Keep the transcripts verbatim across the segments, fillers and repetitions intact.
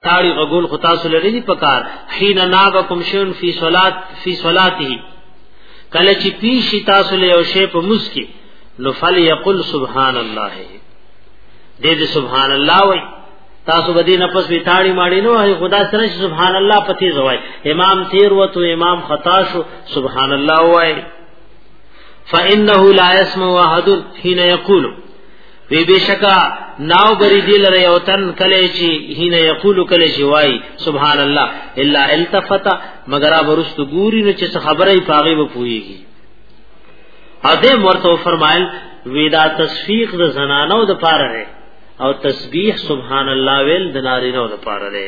تاړي غول خطا سره لري پکار حين نابکم شون فی صلات فی صلاته کله چې پیشی تاسو له یو شی په مسکی نو فل یقل سبحان الله دې دې سبحان الله وای تاسو بدی نفس وی تاړي ماړي نو خدا سره سبحان الله پتی زوای امام تیر وته امام خطا شو سبحان الله وای فانه لا يسمع احد حين يقول وی بشکا ناو بری دی لره یو تن کله چی حين یقول کله چی وای سبحان الله الا التفت مگر ورست ګوري نو چې خبره پاغي و پويږي اده مرته فرمایل ودا تصفیق د زنانو د پاره او تسبیح سبحان الله ویل د نارینو د پاره ده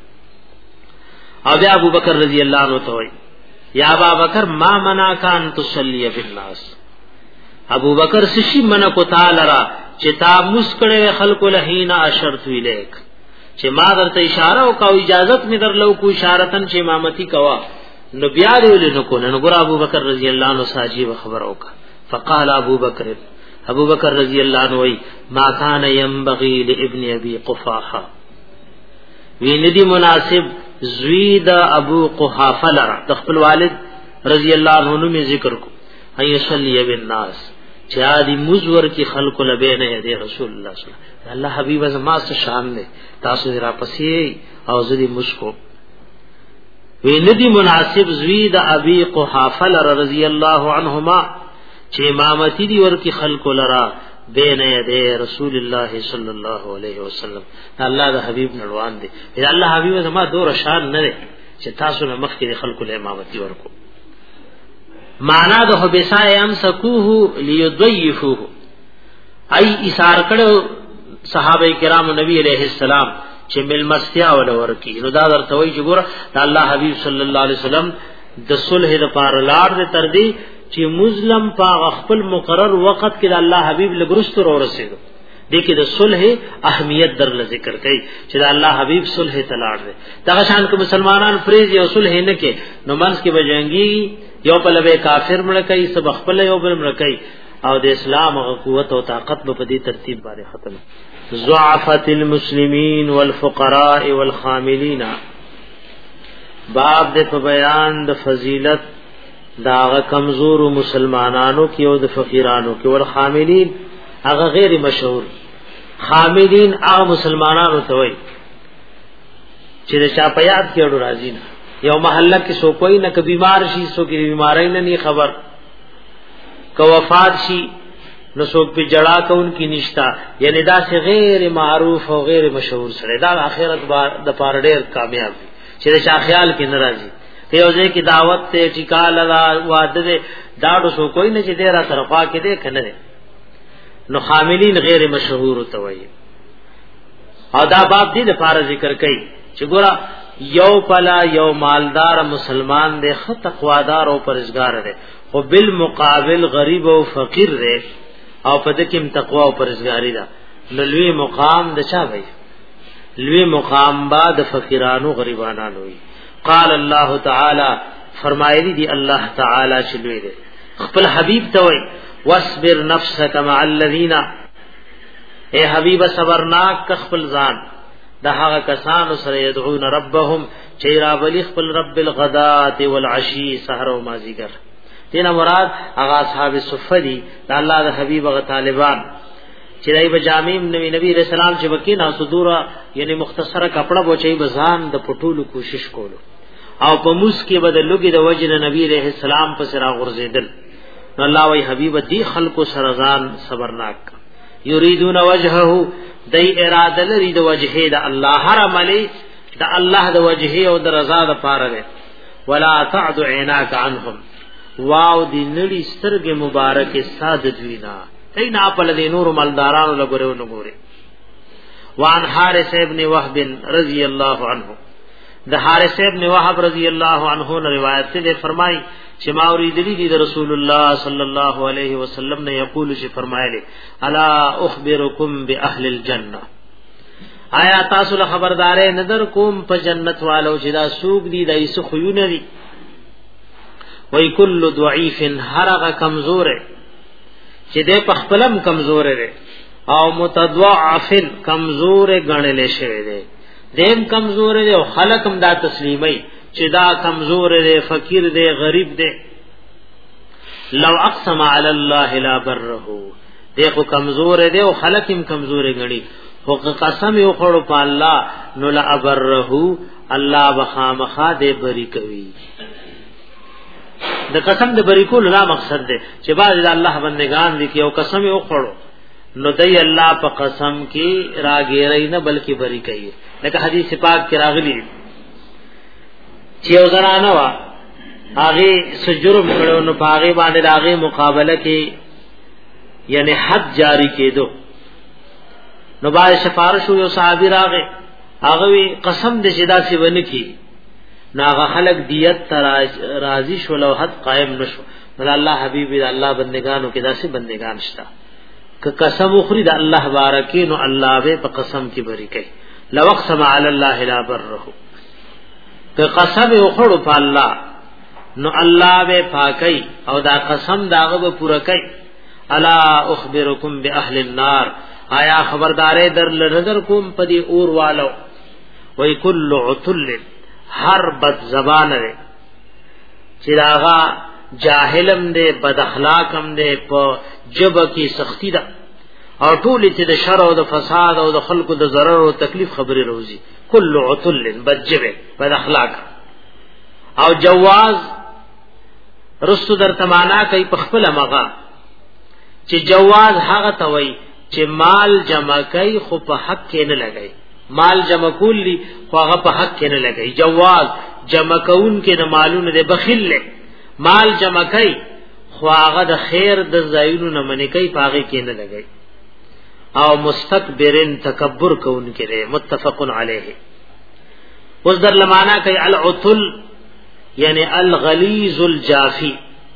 او بیا ابو بکر رضی الله عنه ته وای یا ابا بکر ما منع کان تصلی بالناس ابو بکر سشی منع کو تعالی را چې تا مسکړې خلق لهینا اشرت ویلیک چې ما درته اشاره او کو اجازت می درلو کو اشارتن چې امامتی کوا نو بیا ویل نو کو نو ګور ابو بکر رضی الله عنه ساجي خبر اوکا فقال ابو بکر ابو بکر رضی اللہ عنہ وی ما کان ينبغي لابن ابي قحافه وی ندی مناسب زوید ابو قحافه لرا د خپل والد رضی اللہ عنہ می ذکر کو اي صلی بالناس چا دی مزور کی خلق لبین ہے رسول اللہ صلی اللہ علیہ وسلم اللہ حبیب زما سے شان نے تاسو را پسې او زدی مشکو وی ندی مناسب زوید ابي قحافه لرا رضی اللہ عنہما چې امامتی دی ورکی خلق لرا بین یدی رسول الله صلی الله علیه وسلم الله د حبیب نړوان دی اذا الله حبیب زما دور شان نه چې تاسو نه مخکې خلق له امامتی ورکو معنا د حبسا ام سکوه لیضیفوه ای ایثار کړو صحابه کرام نبی علیہ السلام چې مل مستیا ول ورکی نو دا درته وی چې ګور الله حبیب صلی الله علیه وسلم د صلح لپاره لار دې تر دی چې مسلم په خپل مقرر وخت کې د الله حبيب لګرست ور رسیدو دغه د صلح اهمیت در ذکر کړي چې د الله حبيب صلح تلاړ دي دا شان کې مسلمانان فریض یو صلح نه کې نو منس کې بجنګي یو په لبه کافر مړ کوي سب خپل یو بل مړ کوي او د اسلام او قوت او طاقت په دې ترتیب باندې ختم ضعفت المسلمین والفقراء والخاملین باب د بیان د فضیلت دا کمزور مسلمانانو کې او د فقیرانو کې ول خاملین هغه غیر مشهور خاملین هغه مسلمانانو ته وای چې چا په یاد کې اورو راځي نه یو محله کې سو کوئی نه ک بیمار شي سو کې بیماری نه ني خبر ک وفات شي نو سو په جړه کون کې نشتا یعنی دا سه غیر معروف او غیر مشهور سره دا اخرت د پاره ډیر کامیاب چې چا خیال کې ناراضي یو ځای کې دعوت ته ټیکا لگا واده دې داړو سو کوئی نه چې ډیره طرفا کې دې کنه نو خاملین غیر مشهور ته وایي او دا باب دې لپاره ذکر کړي چې ګوره یو پلا یو مالدار مسلمان دې خ تقوادار او پرهیزګار دی خو بالمقابل غریب او فقیر دی او په دې کې تقوا او پرهیزګاری ده لوی مقام د چا وایي لوی مقام با د فقیرانو غریبانو وي قال الله تعالی فرمایلی دی الله تعالی چلوې دي خپل حبیب ته وای واصبر نفسك مع الذين اے حبیب صبرناک خپل ځان د هغه کسانو سره يدعون ربهم چې را بلی خپل رب الغداة والعشي سحر او مازیګر دینه مراد هغه اصحاب صفدی د الله د حبیب هغه طالبان چې دای په جامع نبی نبی رسول الله چې وکینا صدورا یعنی مختصره کپڑا بوچي بزان د پټولو کوشش کولو او په موس کې بدلږي د وجه نبی رحم السلام په سره غرزیدل الله وی حبیب دی خلق سرزان صبرناک یریدون وجهه دای اراده لري د وجهه د الله هر عملی د الله د وجهه او د رضا د پاره ده ولا تعد عیناک عنهم واو دی نړي سترګې مبارک ساده دوینا اینا په لدی نور مالدارانو لګورو نګوري وان حارث ابن وهب رضی الله عنه د حارث ابن وهب رضی الله عنه نے روایت سے فرمائی چې ما اوریدلی دی رسول الله صلی الله علیه وسلم نے یقول چې فرمایله الا اخبرکم باهل الجنه آیا تاسو له خبردارې نظر کوم په جنت والو چې دا سوق دي دایسه خيونه دي وای کل ضعیف هرغه کمزور چې دې په خپلم کمزور دی او متضعف کمزور غنل شوی دی دیم کمزور دی او خلق هم دا تسلیمي چې دا کمزور دی فقیر دی غریب دی لو اقسم علی الله لا بره دیکھو کمزور دی او خلق هم کمزور غني خو قسم یو خړو په الله نو لا بره الله بخامخا دې بری کوي د قسم د بری کول لا مقصد دی چې بعض د الله بندگان دي کې او قسم یو خړو نو دی الله په قسم کې راګیرای نه بلکې بری کوي لکه حدیث پاک کې راغلی چې یو زنانه وا هغه سجرم کړو نو پاغه باندې هغه مقابله کې یعنی حد جاری کېدو نو باندې سفارش یو صحابي راغی هغه قسم دې شدا سی ونه کی ناغه خلق دیت راضی شو لو حد قائم نشو بل الله حبیب الله بندگانو کې داسې بندگان شتا ک قسم اخری د الله بارکی نو الله به په قسم کې بری کوي لو اقسم علی الله لا بره ک قسم اخړو په الله نو الله به پاکي او دا قسم داغه به پورا کوي الا اخبرکم باهل النار آیا خبردارې در نظر کوم پدی اور والو وای کل عتل هر بد زبان لري چې داغه جاهلم دې بد اخلاقم دې په جبه کې سختی ده او ټول چې د شر او د فساد او د خلقو د ضرر او تکلیف خبره روزي کل عتل بدجبه بد اخلاق او جواز رستو در تمانا کوي په خپل مغا چې جواز هغه توي چې مال جمع کوي خو په حق کې نه لګي مال جمع کولی خو هغه په حق کې نه لګي جواز جمع کون کې د مالونو د بخیل له مال جمع کوي خو هغه د خیر د زایونو نه منې کوي پاغه کې نه لګي او مستكبرن تکبر کون کې ده متفق علیه اوس در لمانا کوي العتل یعنی الغلیظ الجافی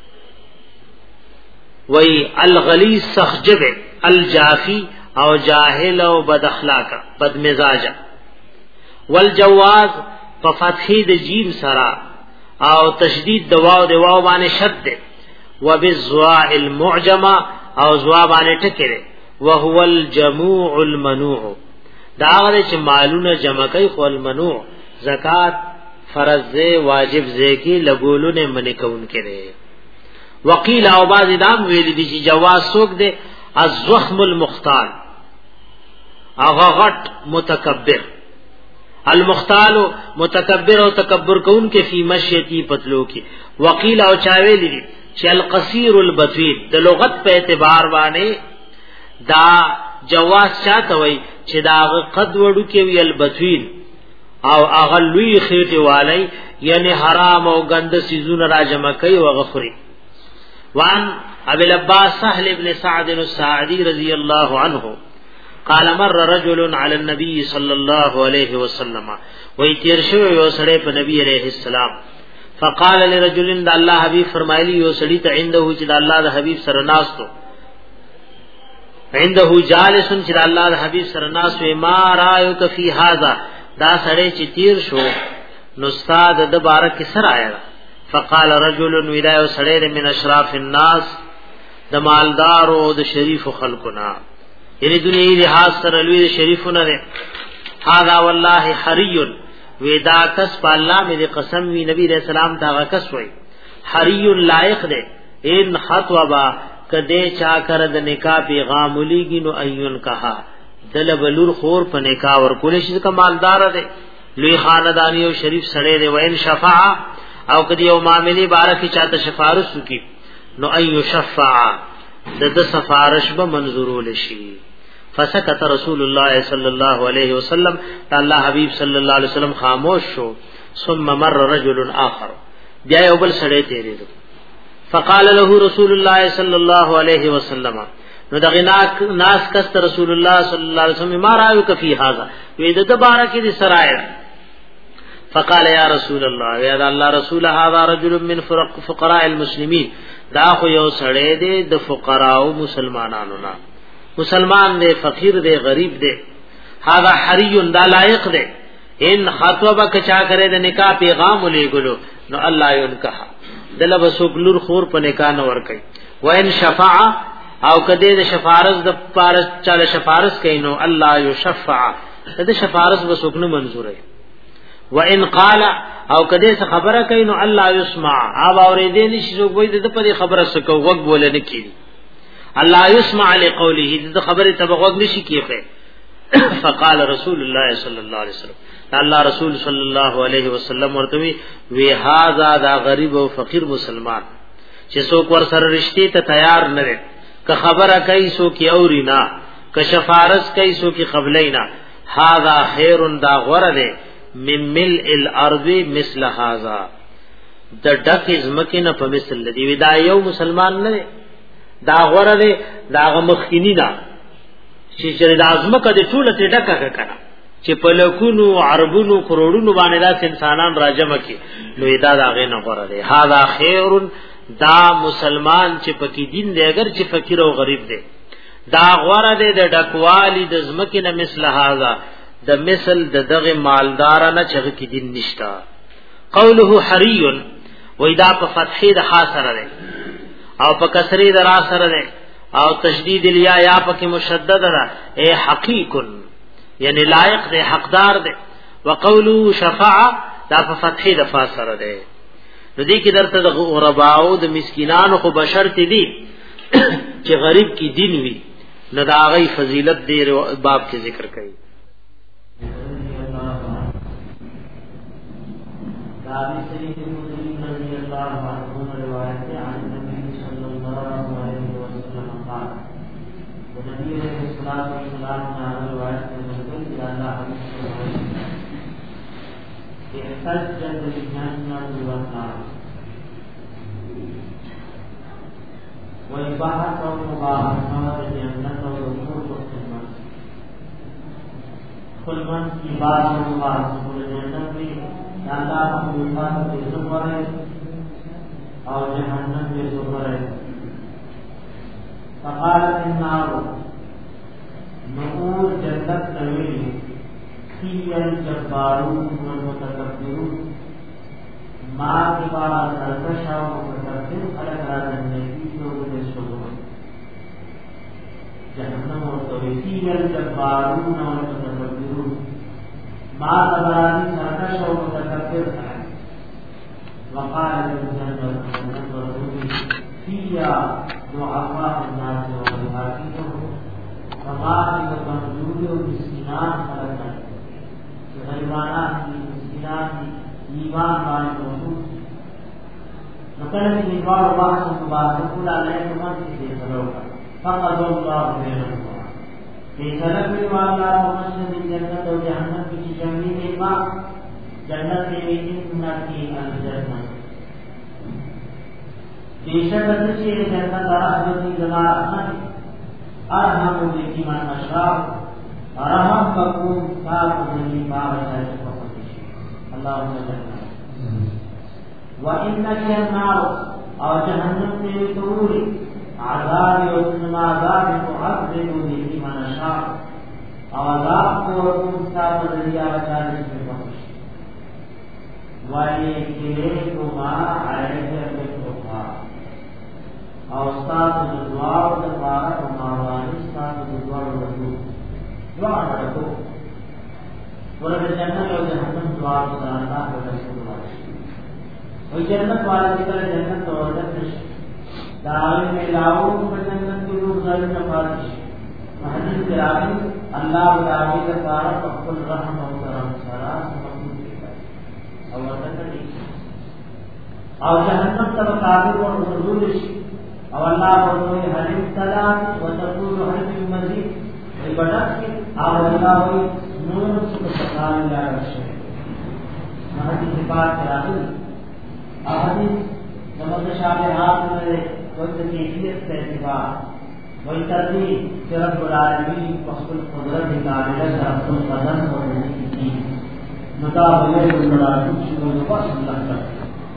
وی الغلیظ سخجب الجافی او جاهل او بد اخلاق بد مزاج والجواز ففتحی د جیم سرا او تشدید د واو د واو باندې شد وبالزواء المعجمه او زوا باندې ټکره وهو الجموع المنوع دا هغه چې مالونه جمع کوي خو المنوع زکات فرض زه واجب زه کی لګولونه منی کون کړي وقیل او باز دام ویل دي چې جواز سوک دے الزخم المختال اغا غټ متکبر المختال متکبر او تکبر کون کې فی مشیتی پتلو کې وقیل او چاویل دي چې القصير البطيل د لغت په اعتبار باندې دا جواز چاته وای چې دا قد وړو کې وی البطيل او اغلوی خېټه والی یعنی حرام او غند سيزونه راجمه کوي او غفري وان ابي العباس سهل ابن سعد الساعدي رضي الله عنه قال مر رجل على النبي صلى الله عليه وسلم ويتير شو یو سړی په نبی عليه السلام فقال لرجل د الله حبيب فرمایلی یو سړی ته عنده چې د الله د حبيب سره ناستو عنده جالس چې د الله د حبيب سره ناس و ما رايك في هذا دا سړی چې تیر شو نو استاد د بارک سره آیا فقال رجل ودايو سړی من اشراف الناس د مالدار او د شریف خلقنا یعنی دنیوي لحاظ سره لوی شریفونه نه هاذا والله حری ودا کس په الله مې قسم وی نبی رسول الله دا کس وای حری لایق ده ان خطوبا کده چا کر د نکاح پیغام ولېږي نو ایون کها دل بلور خور په نکاح ور کولې شي کا مالدار ده لوی خاندانی او شریف سړی دی وین شفاعه او کدی یو معاملې بارکی چاته سفارش وکي نو ايو شفاعه د د سفارش به منظور شي فسكت رسول الله صلى الله عليه وسلم الله حبيب صلى الله عليه وسلم خاموش شو ثم مر رجل اخر بیا یو بل سړی تیرېدو فقال له رسول الله صلى الله عليه وسلم نو دغه ناس کست رسول الله صلی الله علیه وسلم ما رايك في هذا وې د بارکه دي سرایه فقال يا رسول الله يا الله رسول هذا رجل من فقراء المسلمين دا خو یو سړی دی د فقراء او مسلمانانو نه مسلمان دی فقیر دی غریب دی هذا حری دا لایق دی ان خطبه کچا کرے د نکاح پیغام ولېګلو نو الله ينکح دله وسوګلور خور په نکاح نه ور کوي وان شفاعه او کده د شفارس د پارس چاله شفارس کینو الله یشفع دا شفارس بسوکنه منظوره و ان قال او کده څه خبره کین الله يسمع او اوریدې نشي زو وای د په خبره سکو وګ بوله نه کیږي الله يسمع لقوله د خبره تبغوګ نشي کیږي فقال رسول الله صلی الله علیه وسلم الله رسول صلی الله علیه وسلم ورته وی هاذا دا غریب او فقیر مسلمان چې څوک ور سره رښتې ته تیار نه وي که خبره کوي سو کی اورینا که شفارس کوي سو کی قبلینا هاذا خیر دا غره من ملء الارض مثل هذا د ډک ازمکه په مثل دی دا یو مسلمان نه دا غره دی دا مخکینی دا چې چې د ازمکه د ټوله ته ډکه کړه چې په لکونو عربونو کروڑونو باندې دا انسانان راجمه کی نو دا دا غې نه غره دی هاذا خیر دا مسلمان چې پکې دین دی اگر چې فقیر او غریب دی دا غره دی د ډکوالی د ازمکه نه مثل هذا د مثل د دغه مالدارانه چې کې دین نشتا قوله حری و اذا په فتحې د حاصره ده او په کسرې د را سره ده او تشدید الیا یا په کې مشدد ده اے حقیق یعنی لایق ده حقدار ده وقوله شفاع دا په فتحې د فاسره ده نو دې کې درته د غرباو د مسکینانو خو بشرط دي چې غریب کی دین وي نو دا غي فضیلت دی باب کې ذکر کړي ابي سعيد الخدري رضي الله عنه روایت عن النبي صلى الله عليه وسلم قال النبي عليه الصلاه والسلام نے روایت میں کہ اللہ احتجت الجنة والنار والبحث والمباحثات الجنة والخلق والخدمة خدمت کی بات و مباحث الجنت بھی اللہ مخلوقات کی ذکر ہے اور جہنم کی ذکر ہے فقالت النار نور جنت طویل فی الجبارون والمتکبرون ما کے بعد سرکشا و متکبر خلق راجن کی تو وہ شروع جہنم اور طویل فی الجبارون والمتکبرون ما تبرانی سرکش و متکبر ہے وقال الجنة فيها ضعفاء الناس والمساكين فقال المنزول والمسكينان خلقا غریبانات کی مسکینات کی ایمان والے موجود مطلب ایمان و بحث و مباحث کل علیہ وسلم کی فیصلوں کا فقد اللہ بینہما فیصلہ کوئی معاملہ مسجد جنت و جہنم کی جنگی کے بعد جنت کے انتی الجنت بیشک اچھی جنت رحمتی زمانہ ارحم بکی من اشراف ارحم بکم صاحب دلی بابا شاید اللہم جنت وَإِنَّكَ النَّارُ اور جہنم سے توری عذاب یوسن عذاب تعذب بکی من اشراف عذاب کو تم صاحب دلی بابا شاید بخش وَإِلَيْكُمَا عَلَيْكَ بِالْكُفَّارِ اور استاد دعا و مبارک و ماوانی استاد دعا و رسول دعا رکھو ورنہ جنت اور جہنم دعا و سارا و رسول اللہ وہ جنت والے کی طرح جنت اور جنت دعوے میں لاؤ پر جنت کی روح ظالم کا فارش حدیث کے راوی اللہ تعالی کا سارا تقبل رحم و کرم سارا مقبول کیا اور وطن اور جہنم تب کافر و رسول اور اللہ فرمائے ہر ابتلاء وتقول هل مزید عبادت کی اور اللہ ہوئی نور سبحان اللہ رشے ہماری صفات راضی احادیث نماز شابہات میں کوئی کیفیت کا اعتبار وہی ترتیب کہ رب العالمین فضل قدرت کاملہ سے اپنے قدم کو دینے کی مطابق المراد شروع و اللہ کا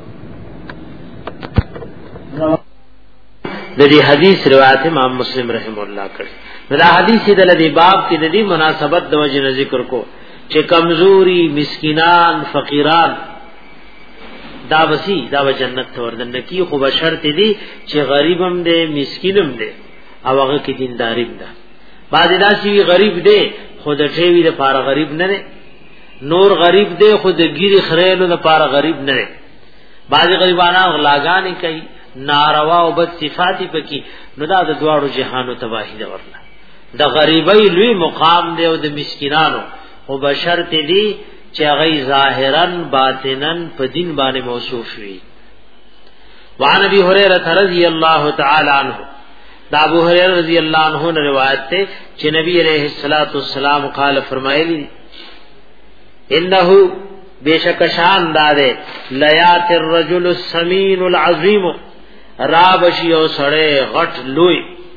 د دې حدیث روایت امام مسلم رحم الله کړ دا حدیث د لدی باب کې د دې مناسبت د وجه ذکر کو چې کمزوري مسکینان فقیران دا وسی دا جنت ته وردن کی خو بشرط دي چې غریبم دي مسکینم دي او هغه کې دینداریم ده بعد دا چې غریب دي خود ټیوی د پاره غریب نه نه نور غریب دی خود ګيري خړېلو د پاره غریب نه نه بعض غریبانو غلاګانې کوي ناروا او بد صفاتی پکې نو دا د دواړو جهانو تباہی ده ورنه د غریبۍ لوی مقام دی او د مسکینانو او بشرط دی چې هغه ظاهرا باطنا په دین باندې موصوف وي. وعن ابي هريره رضی الله تعالی عنہ دا ابو هريره رضی الله عنه روایت ته چې نبی علیہ الصلوۃ والسلام قال فرمایلی انه بیشک شان داده لیات الرجل السمین العظیم رابشی او سړی غټ لوی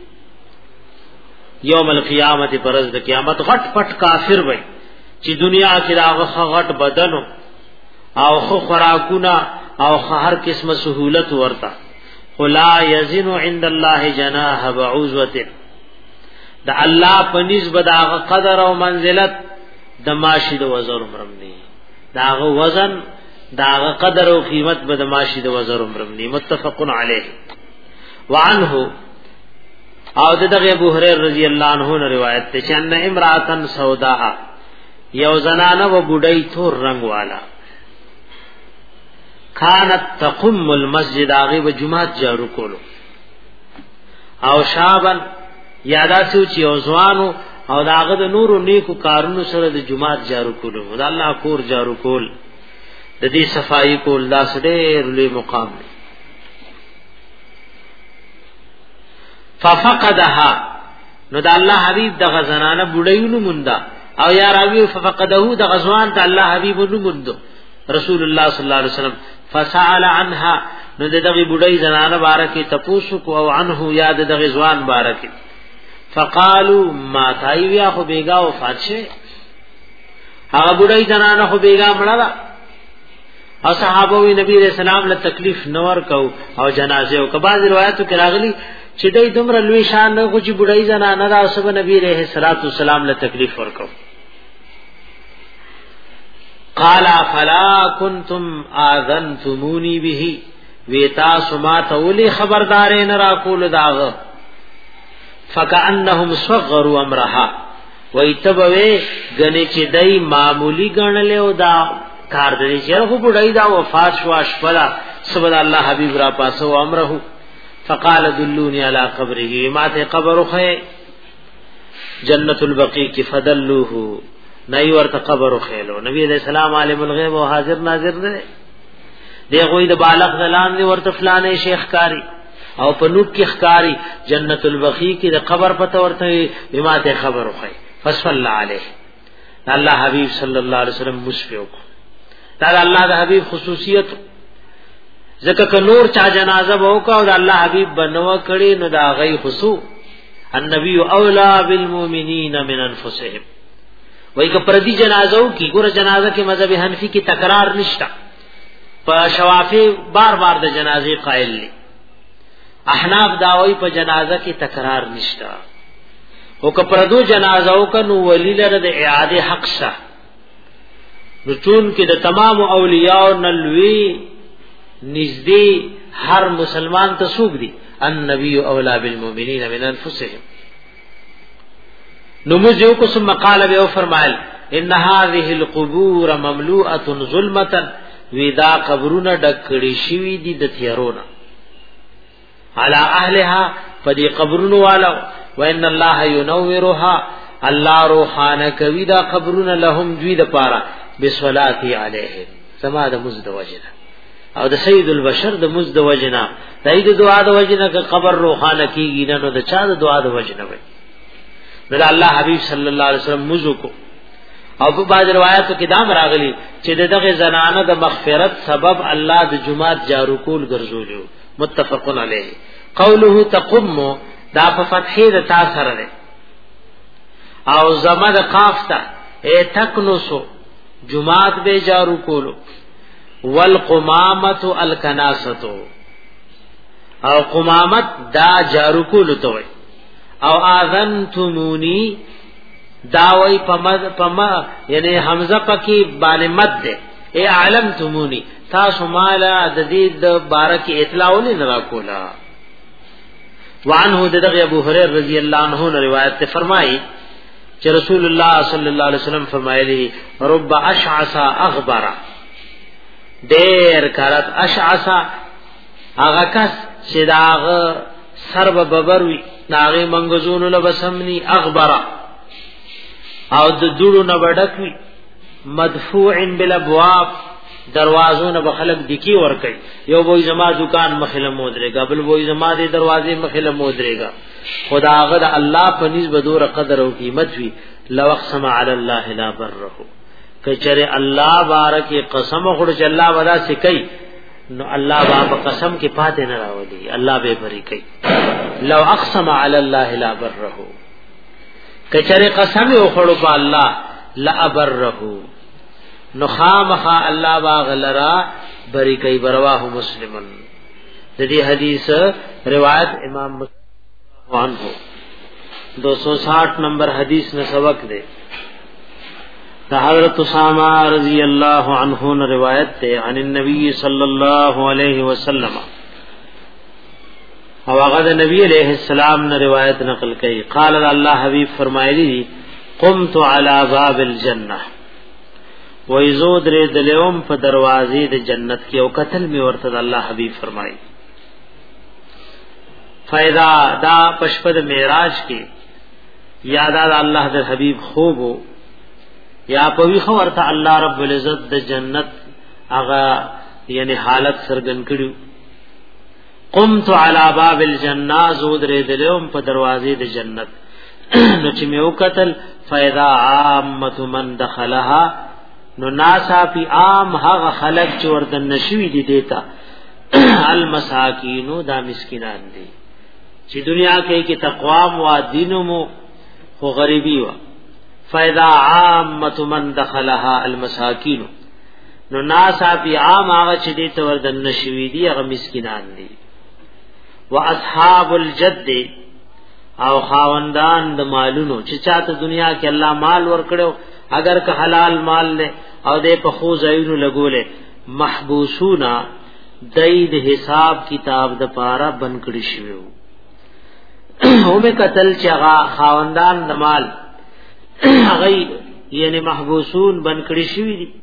یوم القیامت پرز د قیامت غټ پټ کافر وای چې دنیا کې راغه غټ بدن او خو خوراکونه او هر قسمه سہولت ورتا خلا یزن عند الله جناح بعوزه د الله په نسبت هغه قدر او منزلت د ماشي د وزر مرمنی داغه وزن داغه قدر او قیمت به د ماشي د وزر مرمنی متفقن علیه. وعنه او دغه ابو هريره رضی الله عنه روایت ته چې ان امراتن سوداء یو زنانه و بډای تور رنگ والا كانت تقم المسجد هغه و جمعات جارو کولو او شابن یادا سوچ یو ځوانو او داغه د نورو نیکو کارونو سره د جمعات جارو کولو د الله کور جارو کول د دې صفائی کول دا سره لوی مقام دی. ففقدها نو د الله حبیب د غزنانه بډایونو موندا او یا راوی ففقده د غزوان د الله حبیب نو موندو رسول الله صلی الله علیه وسلم فسأل عنها نو دغه بډای زنانه بارکه تپوسو کو او عنه یاد د غزوان بارکه فقالوا ما تایویا خو بیگا وفات شه هغه بډای زنانه خو بیگا مړه او صحابه وی نبی رسول الله له تکلیف نور کو او جنازه او کباز روایتو کې راغلي چې دای دومره لوی شان نه خو چې بډای زنانه را سب نبی رحمه الصلاه والسلام له تکلیف ورکو. قال فلا كنتم اذنتموني به ویتا سما تولی خبردارین را کول داغ فكأنهم صغروا امرها ويتبوي غني چې دای معمولی ګڼل او دا کار دې چې خو بډای دا وفات شو اشفلا سبحان الله حبیب را پاسو امره فقال دلوني على قبره ما ته قبر خه جنت البقیع کی فدلوه نئی ورته قبر خېلو نبی علیہ السلام عالم الغیب او حاضر ناظر دی دی غوی د بالغ دلان دی ورته فلانه شیخ کاری او پنوب کی خکاری جنت البقیع کی د قبر پته ورته بما ته خبر خې فصلی علیه الله حبیب صلی الله علیه وسلم مشفیو دا الله د حبیب خصوصیت زکه ک نور چا جنازه وکاو د الله حبیب بنو کړي نو دا غي خصو النبی اولا بالمؤمنین من انفسهم وای ک پردی جنازو کی ګور جنازه کې مذهب حنفی کی تکرار نشتا په شوافی بار بار د جنازې قائل دي احناف داوی په جنازه کې تکرار نشتا او ک پردو جنازو ک نو ولی لره د اعاده حق شته نو چون کې د تمام اولیاء نلوی نزدې هر مسلمان ته سوق دي النبي اولا بالمؤمنین من انفسهم نموذجو کو ثم قال به فرمایل ان هذه القبور مملوءه ظلمه ودا قبرونه ډکړي شوی دي د تیارونه على اهلها فدي قبرونه والا وان الله ينورها الله روحانه کوي دا قبرونه لهم دوی د پاره بصلاتی علیهم سما د مزد وجنه او د سید البشر د مزد وجنه دای د دعا د وجنه ک قبر روحانه کیږي نو د چا د دعا د وجنه وي نو الله حبیب صلی الله علیه وسلم مزو کو او په بعض روایتو کې دا راغلي چې دغه زنانه د مغفرت سبب الله د جمعات جارو کول ګرځولیو متفقن علیه. قوله تقم دا په فتحې د تا سره ده او زما د قاف ته ا تکنسو جمعات به جارو کولو والقمامه الکناستو او قمامت دا جارو کولو ته وي او اذنتمونی داوی پمد پما یعنی حمزه پکی باندې مد ده ای علمتمونی تاسو مالا د دې د بارک اطلاع نه را کولا. وعنه دغه ابو هريره رضی الله عنه روایت ته فرمایي چې رسول الله صلی الله علیه وسلم فرمایلی رب اشعث اغبر، ډیر کرت اشعث هغه کس چې داغه سر به ببر وي، داغه منګزونو له بسمنی اغبر او د دوړو نه وډک وي، مدفوع بالابواب دروازو نه بخلق دکی ور کوي، یو وای زما دکان مخله مودريګا، بل وای زما دې دروازې مخله مودريګا، خداغه د الله په نسبت دور قدر او قیمت وی، لو اقسم علی الله لا بره، کچره الله بارک قسم خور چې الله ودا سکی نو الله با قسم کې پاتې نه راولي، الله به بری کوي. لو اقسم علی الله لا بره، کچره قسم او خړو په الله لا بره، نو خامخا الله باغلرا بری کوي. برواه مسلمن، د دې حدیث روایت امام مسلم عنه دو سو ساٹھ نمبر حدیث نے سبق دے. دا حضرت اسامہ رضی اللہ عنہ نے روایت تے عن النبی صلی اللہ علیہ وسلم، او هغه نبی علیہ السلام نے روایت نقل کړي، قال اللہ حبیب فرمایلی قمت على باب الجنہ، وایزود ر دلوم په دروازې د جنت کې او قتل می ورته الله حبیب فرمایي. فائدہ دا پشپد معراج کې یاد الله د حبیب خوب یا پوی خو ورته الله رب العزت د جنت هغه یعنی حالت سرګن کړو. قمت على باب الجنہ، زود ر دلوم په دروازې د جنت نو چې می وکتل فائدہ عامه من دخلها، نو ناسا پی عام هغه خلق چې وردن نشوي دي دیتا المساکینو دا مسکینان دي چې دنیا کې کې تقوا مو دینو مو خو غریبی وا. فاذا عامه من دخلها المساکین، نو ناسا پی عام هغه چې دیتا وردن نشوي دي هغه مسکینان دي. واصحاب الجد، او خاوندان د مالونو چې چاته دنیا کې الله مال ورکړو اگر که حلال مال له او دې په خو زینو لګولې، محبوسونا دای د حساب کتاب د پارا بن کړی شوی اومه قتل چغا خاوندان د مال هغه یعنی محبوسون بن کړی شوی دي.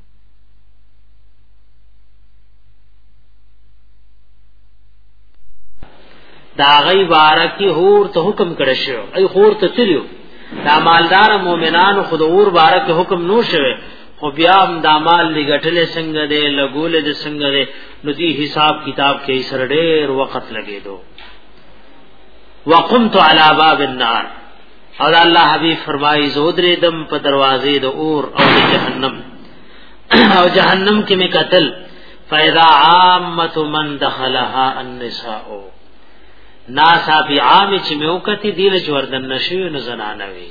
دا غي بارکی هور ته حکم کړی شو، ای هور ته تلو دا مالدار مومنانو خود اور بارک حکم نو شوه، خو بیا هم دا مال لګټلې څنګه دی لګولې د څنګه دی، نو دی حساب کتاب کې سر ډېر وخت لګې دو. وقمت على باب النار، او الله حبیب فرمایي زودرې دم په دروازې د اور او د جهنم، او جهنم کې می قتل. فاذا عامه من دخلها النساء، ناسا بی عامی چی موکتی دیل چی وردن نشوی نو زنانوی،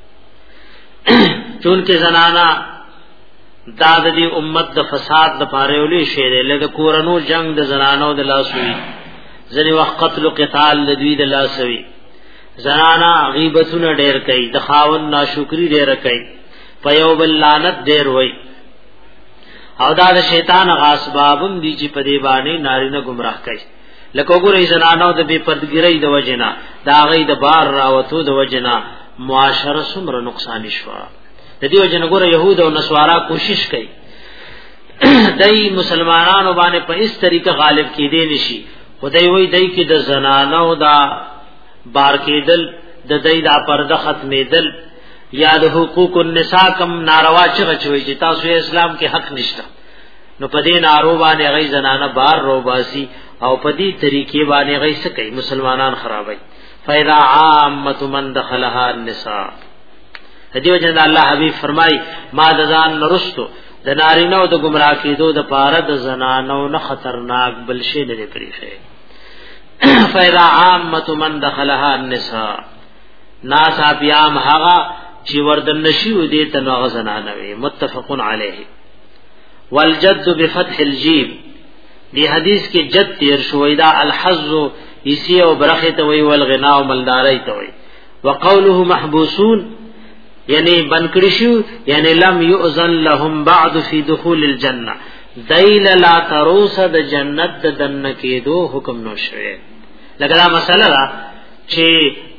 چونکہ زنانا داد دی امت د فساد د پاریولی شیره لگا کورنو جنگ د زنانو د لاسوی، زنی وقت قتل و قتال د دوی د لاسوی، زنانا غیبتون دیر کئی، د خاون ناشکری دیر کئی، پیو باللانت دیر وی، او دا د شیطان غاسبابم دی چی پدیبانی نارینا گمراہ کئی. لکه ګورې زنانو د بے پردګری د وجنا دا غي د بار راوتو د وجنا معاشره سمره نقصان شوا. د دې وجنا ګوره يهود او نصارا کوشش کوي دای مسلمانانو باندې په اس طریقه غالب کېدې نشي. خدای وای دای کې د زنانو دا بار کېدل، د دای دا پرده ختمېدل، یا د حقوق النساء کم ناروا چغچوي چې تاسو اسلام کې حق نشته، نو په دې نارو باندې غي زنانه بار رو باسي او په دې طریقې باندې غي سکي مسلمانان خرابای. فاذا عامه من دخلها النساء، دیو جن الله حبیب فرمای ما د ځان نرستو د نارینو د گمراه کېدو د پاره د زنانو نه خطرناک بل شی نه پریخه. فاذا عامه من دخلها النساء، ناس بیام هغه چې وردن نشي دي ته نو زنانوي. متفق علیه. والجد بفتح الجيم، دی حدیث کې جد تیر شوی دا الحظ اسی او برخه ته وی والغنا او مالداري ته وی. وقوله محبوسون یعنی بنکړی شو، یعنی لم یؤذن لهم بعد فی دخول الجنه، دیل لا تروس د جنت د دن کېدو حکم نو شوی. لکه دا مسله را چې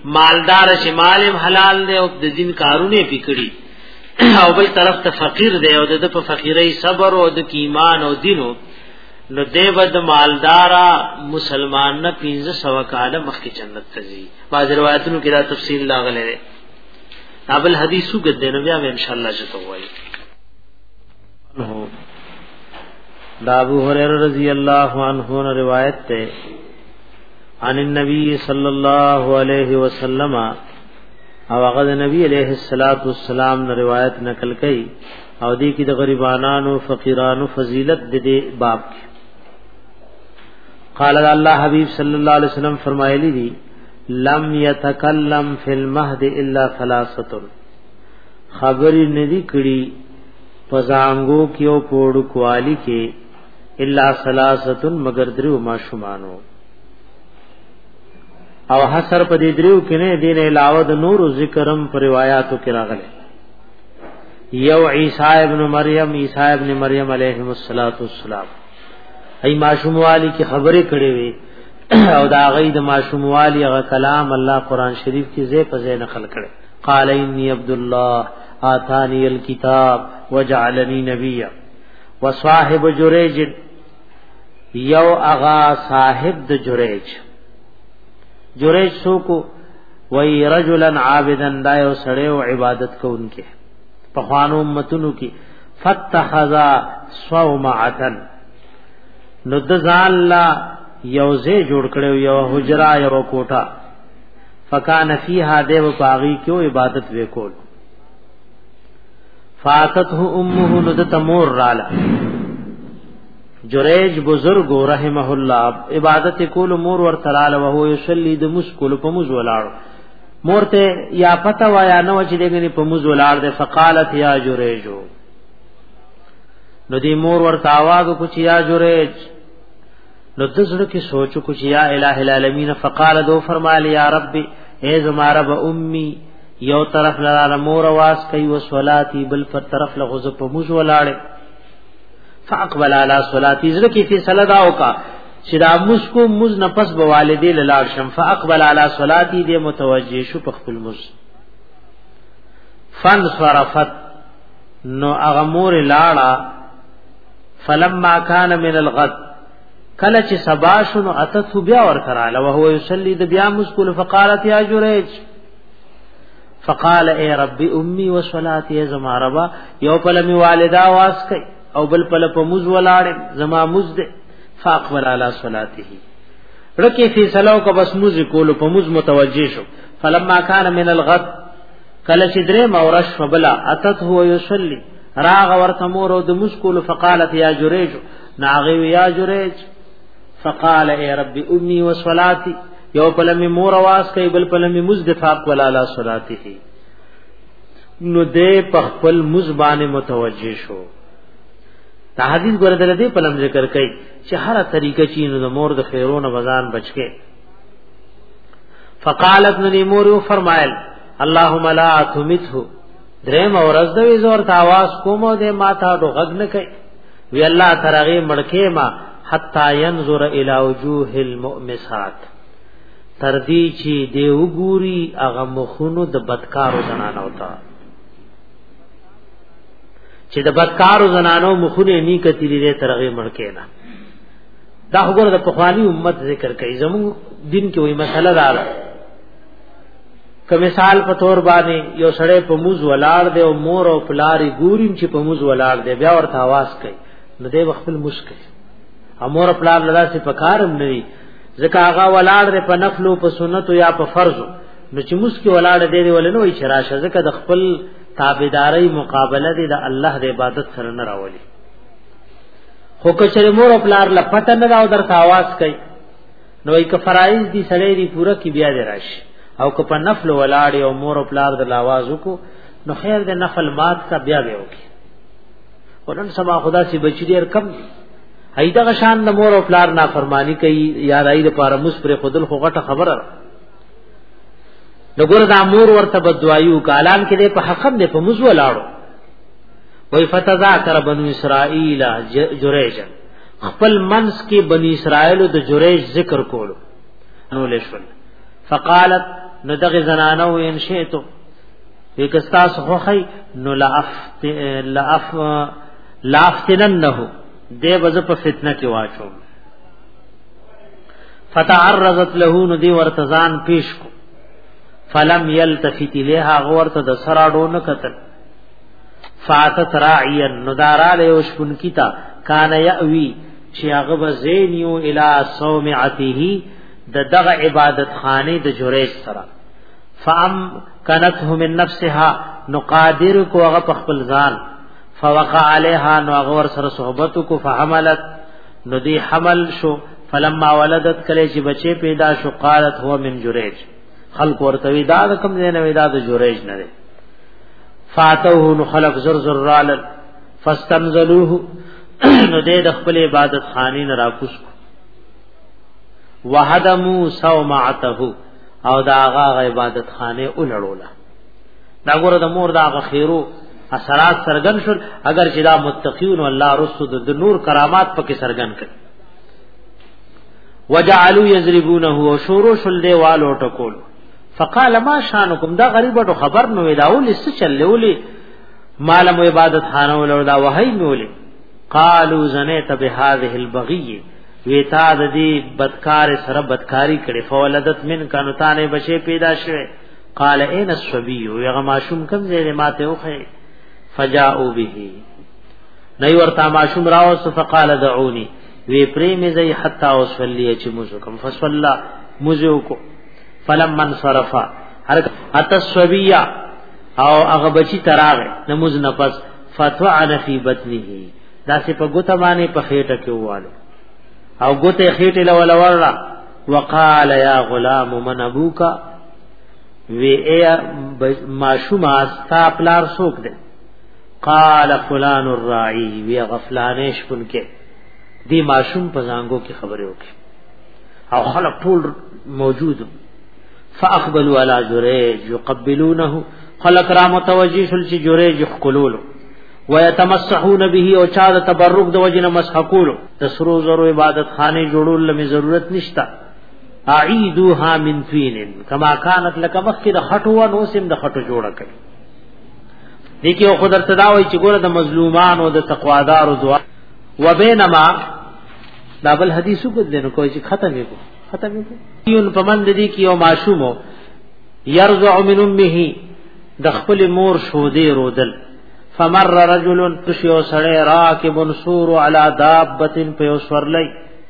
مالدار چې مالم حلال دی او د دین کارونه پکړي او بل طرف ته فقیر دی او د په فقیرۍ صبر او د ایمان او دینو نو دیو د مالدارا مسلمان نه پنځه سو کاله مخکې جنت ته ځي. باز روایتونو کې دا تفصیل لاغله ده. ابل حدیثو ګد نو بیا ان شاء الله چې توایي. دا ابو هريره رضی الله عنه نے روایت ته عن النبي صلی الله علیه وسلم او هغه نبی علیہ الصلات والسلام نے روایت نقل کړي او دې کې د غریبانو فقیرانو فضیلت د دې باب کې قال الله حبیب صلی الله علیه وسلم فرمایلی دي لم يتکلم فی المهد الا ثلاثه خبرې ندی کړي پزانګو کېو پوړ کوالی کې الا ثلاثه مگر درو ماشومانو او حسر په دې درو کې نه دین علاوه د نور ذکرم پر روایتو کې راغلي. یو عیسی ابن مریم عیسی ابن مریم علیہ الصلوۃ والسلام ای معصوم والی کی خبرې کړې وي او دا غي د معصوم والی غ کلام الله قران شریف کی زې په زې نقل کړي. قال انی عبد الله آتانی الكتاب وجعلنی نبیا وصاحب جریج یو اغا صاحب د جریج جریج سو کو وی رجلا عابدا دا یو سړی او عبادت کوونکې په خوانو امتونو کې فتخذا صومعتن نو د ځان لا یوزه جوړ کړو یو حجرا یو کوټه فکان فیها دیو باغی کیو عبادت وکول فاتته امه نو د تمور رالا جریج بزرگ رحمه الله عبادت کول مور ور تلال او هو یصلی د مسکول په مز ولاړ مورته یا پتا وایا نو چې دغه په مز ولاړ ده فقالت یا جریجو نو دی مور ورته आवाज کو چې یا جریج نو دزړه کې سوچو کو چې یا الہ العالمین فقال دو فرمایا یا رب اے زما رب امي یو طرف لاره مور आवाज کوي او صلاتی بل پر طرف لغزه په مز ولاړ فاقبل علی صلاتی زړه کې فیصله داو کا چې دا مز کو مز نفس بوالدی لاړ شم فاقبل علی صلاتی دې متوجه شو په خپل مز فن صرفت نو هغه مور لاړه فلما كان من الغد کله چې سبا شنو اتت بیا ور کراله او هو یصلی د بیا مسکول فقالت یا جریج فقال اے رب امي وصلاتي زما ربا یو پلمی والدا واس کوي او بل پل په مز ولاړ زما مز ده فاقبل علی صلاته رکی فیصلو کو بس مز کول په مز متوجه شو فلما كان من الغد کله چې درې مورش فبلا اتت هو یصلی راغ ورته مور او د مسکول فقالت یا جریج ناغي یا جریج فقال اے رب امي وصلاتي یو پلمی مور आवाज کوي بل پلمی مزدفاق ولا علی صلاته نو دې په خپل مزبان متوجه شو. دا حدیث ګوره دې پلم ذکر کوي چې هر طریقه چې نو د مور د خیرونو وزن بچکه فقالت نو مور فرمایل اللهم لا تمته دریم اورز د زور ته आवाज کومو دې ما ته غږ نه کوي وی الله ترغه مړکه ما حتا ينظر الى وجوه المؤمسات تردی چې دی وګوري هغه مخونو د بدکارو زنانو ته چې د بدکارو زنانو مخونه نی کتی لري ترغه مړکه نه. دا وګوره د پخوانی امت ذکر کوي زمو دین کې وې مسله راځه که مثال په تور باندې یو سړی په موز ولاړ دی او مور او پلاری ګوریم چې په موز ولاړ دی بیا ورته आवाज کوي نو دی خپل مشکل امور پلار لدا سي پکارم نه ځکه هغه ولاړ دی په نفل او په سنت یا په فرض نو چې مسکی ولاړ دی دی ولنه وي شراشه ځکه د خپل تابعداري مقابله دی د الله د عبادت سره نه راولي. خو کچره مور او پلار لپټ نه راو درته आवाज کوي نو یک فرایض دي سړی دی پورا کی بیا دی راشي او که په نفل ولاړ او مور او پلار د आवाज وکړو نو خیر د نفل مات کا بیا به وکي. ورن سما خدا سي بچی ډیر کم ایدا غشان د مور او پلار نافرمانی کوي یا دای د پاره مس پر خودل خو غټه خبره نګور د امور ورته بدوایو کالان کې په حقم نه په مزو لاړو وای فتذاکر بنو اسرائیل جریج خپل منس کې بنی اسرائیل د جریج ذکر کولو نو لشل فقالت نو دغه زنانو ان شئتو وکستاس خوخی نو لافت لاف لافتننه دی بز په فتنه کې واچو فتعرضت له نو دی ورتزان پیش کو فلم يلتفت اليها غورت د سراډو نه قتل فاتت راعيا ندارا له وشپن کیتا کان یاوی چې هغه بزینیو الی صومعته د دغه عبادت خانه د جریج سره فام کنته من نفسها نقادر کو هغه خپل ځان فوقع عليها نو هغه ور سره صحبت کو فحملت نو دی حمل شو فلما ولدت کله چې بچي پیدا شو قالت هو من جریج خلق ورته دا کوم نه ودا د جریج نه فاتوه نو خلق زر زر رال فاستنزلوه نو دې د خپل عبادت خانه نه راکوس وحدمو صومعته او دا هغه عبادت خانه اولړولا دا ګوره د مور دا خیرو اثرات سرګن شول اگر چې دا متقین الله رسول د نور کرامات پکې سرګن کړي وجعلوا يضربونه وشوروا شل دیوالو ټکول فقال ما شانکم دا غریبو خبر نو ویلاول څه چلولې مالم عبادت خانه ولولا وهي مولې قالوا زنيت بهذه البغي ویتا د دې بدکار سره بدکاری کړي فولدت من کانو تانه بچي پیدا شوه قال اين الصبي یغه ماشوم کم زې ماته وخه فجاءوا به نئی ورتا ماشوم راو فقال دعوني وی پریم زئی حتا وصلی چې مزکم فصلا مزوکو فلم من صرفا هر اتسوبیا او هغه بچی تراغه نماز نفس فتوعن فی بطنه دا سه په ګوته باندې په خېټه کې واله او ګوته خېټه لول ورلا وقال یا غلام من ابوک وی ای ماشوم استا پلار سوک دے قال فلان الراعی وی غفلانش پن کې دی ماشوم په زانګو کې خبره وکړي او خلق ټول موجود فاقبلوا على جريج يقبلونه خلق را متوجي شل چې جريج خلولو ويتمسحون به او چا د تبرک د وجنه مسحقولو تسرو زرو عبادت خانه جوړول لمه ضرورت نشتا اعيدوها من فين كما كانت لك مخک د خټو نو سم د خټو جوړه کړي دي کې خو درته دا وایي چې ګوره د مظلومان او د تقوادار او دعا وبينما دا بل حدیثو کو دینو کوئی چې ختمې کو ختمې کو یون پمند دي کې او معشومو يرضع من امه د خپل مور شودې رودل فمر رجل تشيو سړی راکب سور على دابه په سورلای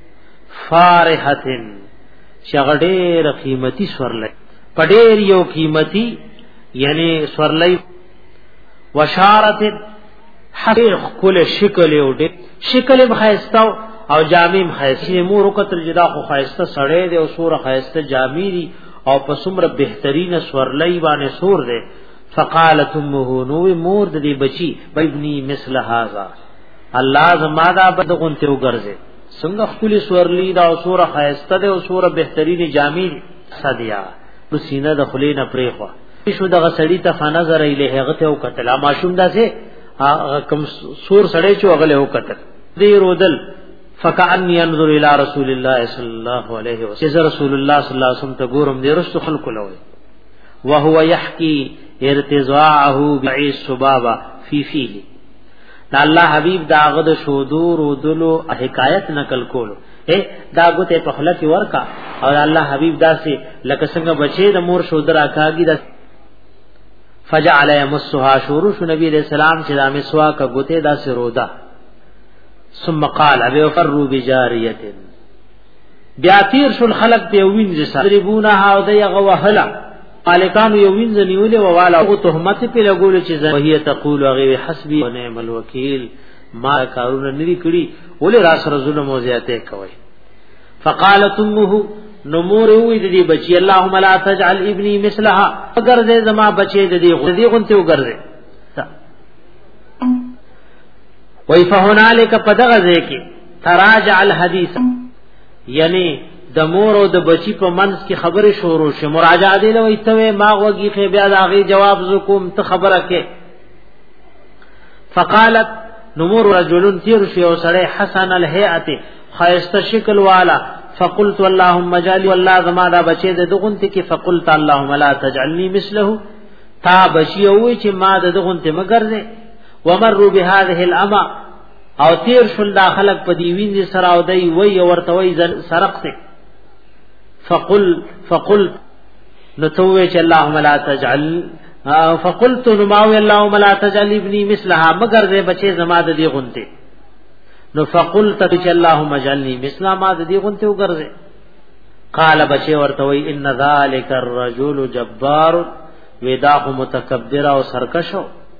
فارحه شغډېر قیمتي سورلای پډېر یو قیمتي یعنی سورلای وشارت حقیق کل شکل یو دې شکل بخایستاو او جامیم خیستی مور کتل جدا خو خیسته سړی دی او سور خیسته جامی دی او په څومره بهترین سورلای باندې سور دی فقالت امه نو مور د دې بچی بابنی مثل هذا الله زما دا بدغون ته وګرځي څنګه خپل سورلی دا او سور خیسته دی او سور بهترین جامی دی صدیا نو سینه د خلینا پریخوا شو دغه سړی ته فنظر الیه هغه ته وکتل ماشوم دا سه کم سور سړی چې هغه له وکتل دی رودل فکأنی انظر الى رسول الله صلی الله علیه وسلم رسول الله صلی الله علیه وسلم ته ګورم دی رسول خلق لوي وهو يحكي ارتزاعه بعيس سبابا فی فیه دا الله حبیب داغه د شودور او دلو حکایت نقل کولو اے داغه ته په خله کې ورکا او الله حبیب داسې لکه څنګه بچي د مور شودر اکاږي د فجعل يمسها شورش نبی علیہ السلام چې د مسواک غته داسې رودا ثم قال ابي فروا بجاريه بیا تیر شل خلق ته وینځ سربونها او دغه وهلا مالکانو یو وینځ نیولې و والا او تهمت په لګول چې وهي تقول غي حسبي ونعم الوکیل ما کارونه نری کړي ولې راس رسول موزیاته کوي فقالت امه نمور وې د دې بچي اللهم لا تجعل ابني مثلها اگر دې زما بچي د دې غدي غنته وګرځي وای فهنالک پدغه کې تراجع الحديث یعنی د مور او د بچی په منځ کې خبره شروع شي مراجعه دی لوي ته ما وږي خې بیا داغي جواب زکوم ته خبره کې فقالت نمور رجل تیر شي او سړی حسن الهیئه خیسته شکل والا فقلت اللهم اجعل والله زما دا بچی د دغونته کې فقلت اللهم لا تجعلني مثله تا بچی وای چې ما د دغونته مګرځه ومر بهذه الاما او تیر شل دا خلق په دی وینځ سره او دی وای ورته وای سرقته فقل فقلت نتوې چې اللهم لا تجعل فقلت نماوي اللهم لا تجعل ابني مثلها مگر دې بچي زما د دې غونته نو فقلت چې اللهم اجعلني مثل ما د دې غونته وګرځه قال بچي ورته وي ان ذلك الرجل جبار ودا متکبر او سرکشو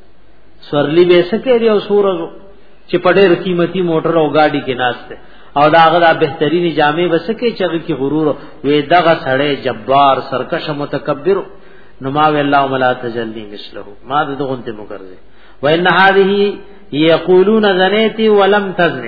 سورلی به سکه او سورزو چې پډېر قیمتي موټر او گاډي کې ناشته او داغه دا بهترینی جامې وسکه چې کی غرور وې دغه سړی جبار سرکش متکبر نو ما وی الله ولا تجلی مثله ما دغه ته مقرره وان هذه یقولون زنیتی ولم تزنی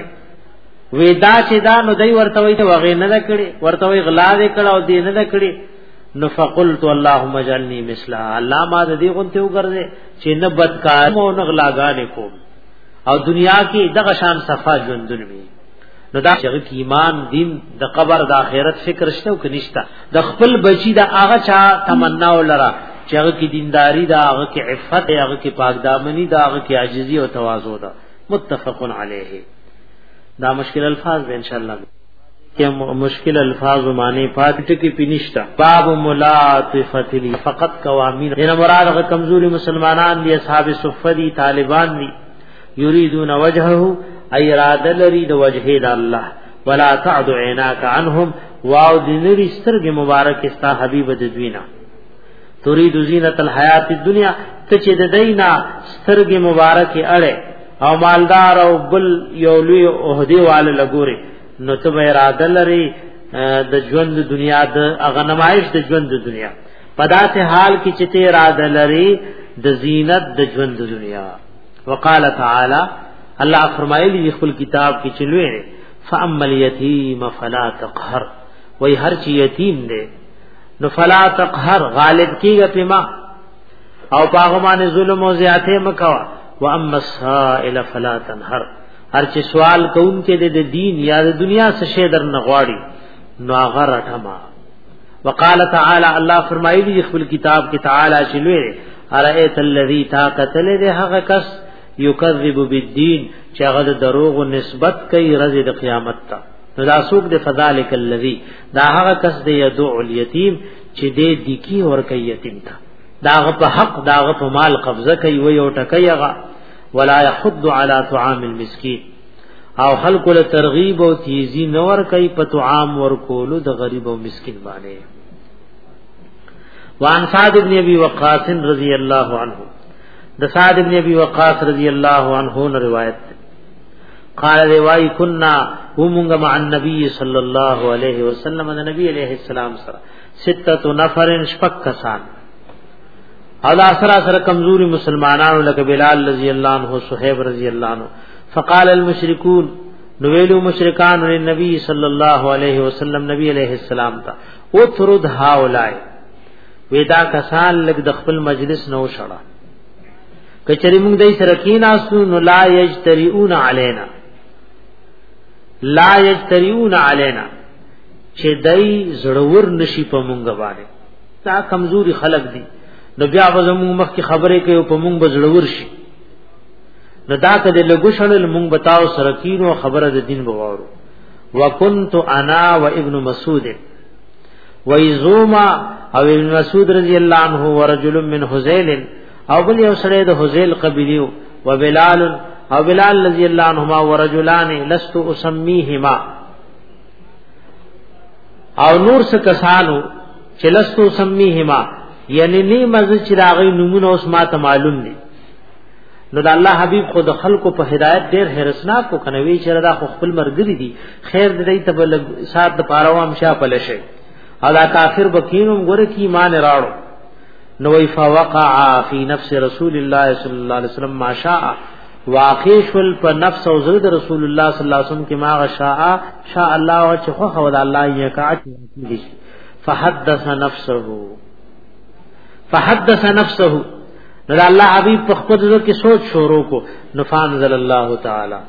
ودا چې دا نو دای ورته وي ته وغه نه کړي ورته وي غلا دې کړه او دې نه کړي نو فقلت اللهم اجعلني مثله الله ما دې غونته وګرځي چې نه بدکار مو نه غلاګانې کوم او دنیا کې دغه شان صفا ژوندون وي نو دا چې ایمان دین د قبر د آخرت فکر شته او کنيشتا د خپل بچی د هغه چا تمنا ولرا چې هغه کې دینداری دا هغه کې عفت هغه کې پاک دامنی دا هغه کې عاجزی او تواضع دا متفق علیه دا مشکل الفاظ به ان شاء الله کې مشکل الفاظ معنی پاتې کې پینشتا باب ملاطفت لی فقط قوامین ان مراد هغه کمزوري مسلمانان دي اصحاب صفه دي طالبان دي یریدون وجهه ای اراده لري د وجه د الله ولا تعد عیناک عنهم واو دینری سترګ مبارک استا حبیب د دوینا تريد زینت الحیات الدنیا ته چې د دینا سترګ مبارک اړه او مالدار او بل یو لوی عہدی والے لګوري نو ته اراده لري د ژوند دنیا د اغنمایش د ژوند دنیا پداسه حال کې چې ته اراده لري د زینت د ژوند دنیا وقال تعالی الله فرمایلی خپل کتاب کې چلوې فاما الیتیم فلا تقهر وای هر چی یتیم دی نو فلا تقهر غالب کیږي پما او پاغمان ظلم او زیاته مکوا واما السائل فلا تنهر هر چی سوال کون کې د دین یا د دنیا څخه شی در نغواړي نو هغه رټما وقال تعالی الله فرمایلی خپل کتاب کې تعالی چلوې ارایت الذی طاقت له هغه کس یکذب بالدین چې هغه دروغ او نسبت کوي ورځې د قیامت ته نو دا سوق د فذلک الذی دا هغه کس دی یدعو الیتیم چې دې دکی اور کوي یتیم ته دا په حق دا په مال قبضه کوي وي او ټکي هغه ولا يحض على طعام المسکین او خلق له ترغیب او تیزی نور کوي په طعام ورکول د غریب او مسکین باندې وان سعد بن ابي وقاص رضی الله عنه د سعد ابن ابي وقاص رضی الله عنه نے روایت قال روای كنا هم مع النبي صلى الله عليه وسلم د نبی علیہ السلام سره سته نفر شپک کسان او دا سره سره کمزوري مسلمانانو لکه بلال رضی الله عنه صہیب رضی الله عنه فقال المشركون نویلو مشرکان النبي صلی الله علیه وسلم نبی علیہ السلام تا اترد هؤلاء ودا کسان لګ د خپل مجلس نو شړه کچری موږ دای سره کیناسو نو لا یجتریون علینا لا یجتریون علینا چې دای زړور نشي په مونږ باندې دا کمزوري خلق دي نو بیا وزمو مخ کی خبره کوي په مونږ بزړور شي نو دا کده لګوشل مونږ بتاو سره کینو خبره د دین بوارو وکنت انا و ابن مسعود و ایزوما او ابن مسعود رضی الله عنه ورجل من حذیل او بل یو سره د حذیل قبیلیو و بلال او بلال رضی الله عنهما ورجلان لست اسمیهما او نور څه کسانو چې لست اسمیهما یعنی نی مزه چې راغی نمونه اوس ما ته معلوم دي نو د الله حبیب خود خلکو په هدایت ډیر هرسناک کو کنوي چې دا خپل مرګري دي خیر دې ته بل سات د پاروام شا پلشه او دا کافر بکینم ګره کی ایمان راړو نو وی فوقع فی نفس رسول الله صلی الله علیه وسلم ما شاء واقعشل په نفس او زړه رسول الله صلی الله علیه وسلم کې ما غشاء شاء الله او چې خو خو د الله یې کا فحدث نفسه فحدث نفسه نو الله حبیب په خپل ځکه کې سوچ شروع کو نفانزل الله تعالی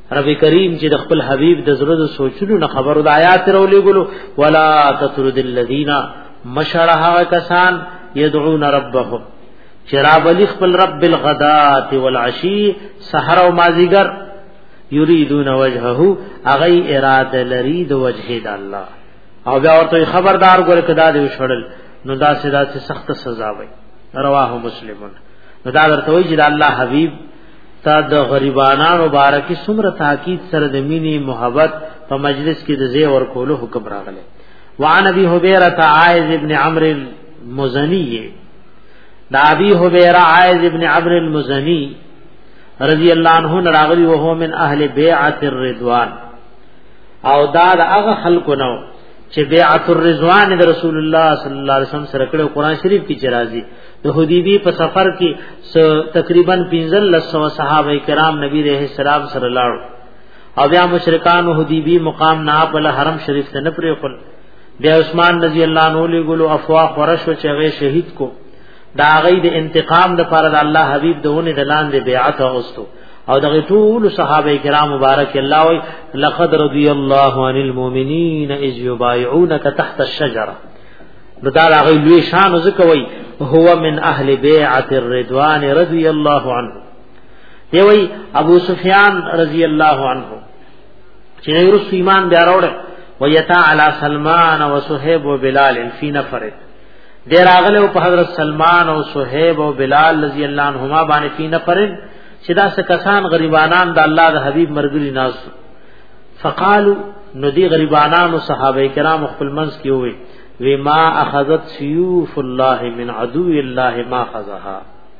رب کریم چې د خپل حبیب د زړه د سوچونو نه خبرو د آیات رولې ګلو ولا تطرد الذین مشرها کسان يدعون ربهم چراب علی خپل رب بالغدات والعشی سحر او مازیګر یریدون وجهه اغی اراده لري د وجه د الله او بیا ورته خبردار ګور کدا دی وشړل نو دا سدا سے سخت سزا وای رواه مسلمون نو دا درته وای چې الله حبیب تا د غریبانو مبارکی سمره تاکید سره د مینی محبت په مجلس کې د زی ور کولو حکم راغله وعن ابي هبيره عائذ ابن عمرو المزني دا ابي هبيره عائذ ابن عمرو المزني رضی الله عنه راغلی وهو من اهل بیعت الرضوان او دا هغه خلکو نو چې بیعت الرضوان د رسول الله صلی الله علیه وسلم سره کړه قرآن شریف کې چرازی د حدیبی په سفر کې تقریبا پنځه لسو صحابه کرام نبی رحمه السلام سره لاړو او بیا مشرکان حدیبی مقام نه په حرم شریف ته نه پرې خپل بیا عثمان رضی الله عنه لګلو افواح ورشو چې هغه شهید کو دا غي د انتقام د پر د الله حبيب دونه د لاندې بیعت اوستو او دغه ټول صحابه کرام مبارک الله وي لقد رضي الله عن المؤمنين اذ يبايعونك تحت الشجره دا غي لوی شان زکوي هو من اهل بیعت الرضوان رضي الله عنه دی وی ابو سفیان رضی الله عنه چې رسول ایمان بیا وروړ ويتا على سلمان وصهيب وبلال في نفر دیر اغله په حضرت سلمان او صہیب او بلال رضی الله عنهما باندې فی نفرن شدا س کسان غریبانان د الله د حبیب مرګری ناس فقالوا ندی غریبانان او صحابه کرام خپل منس کی وی و ما اخذت سيوف الله من عدو الله ما خذها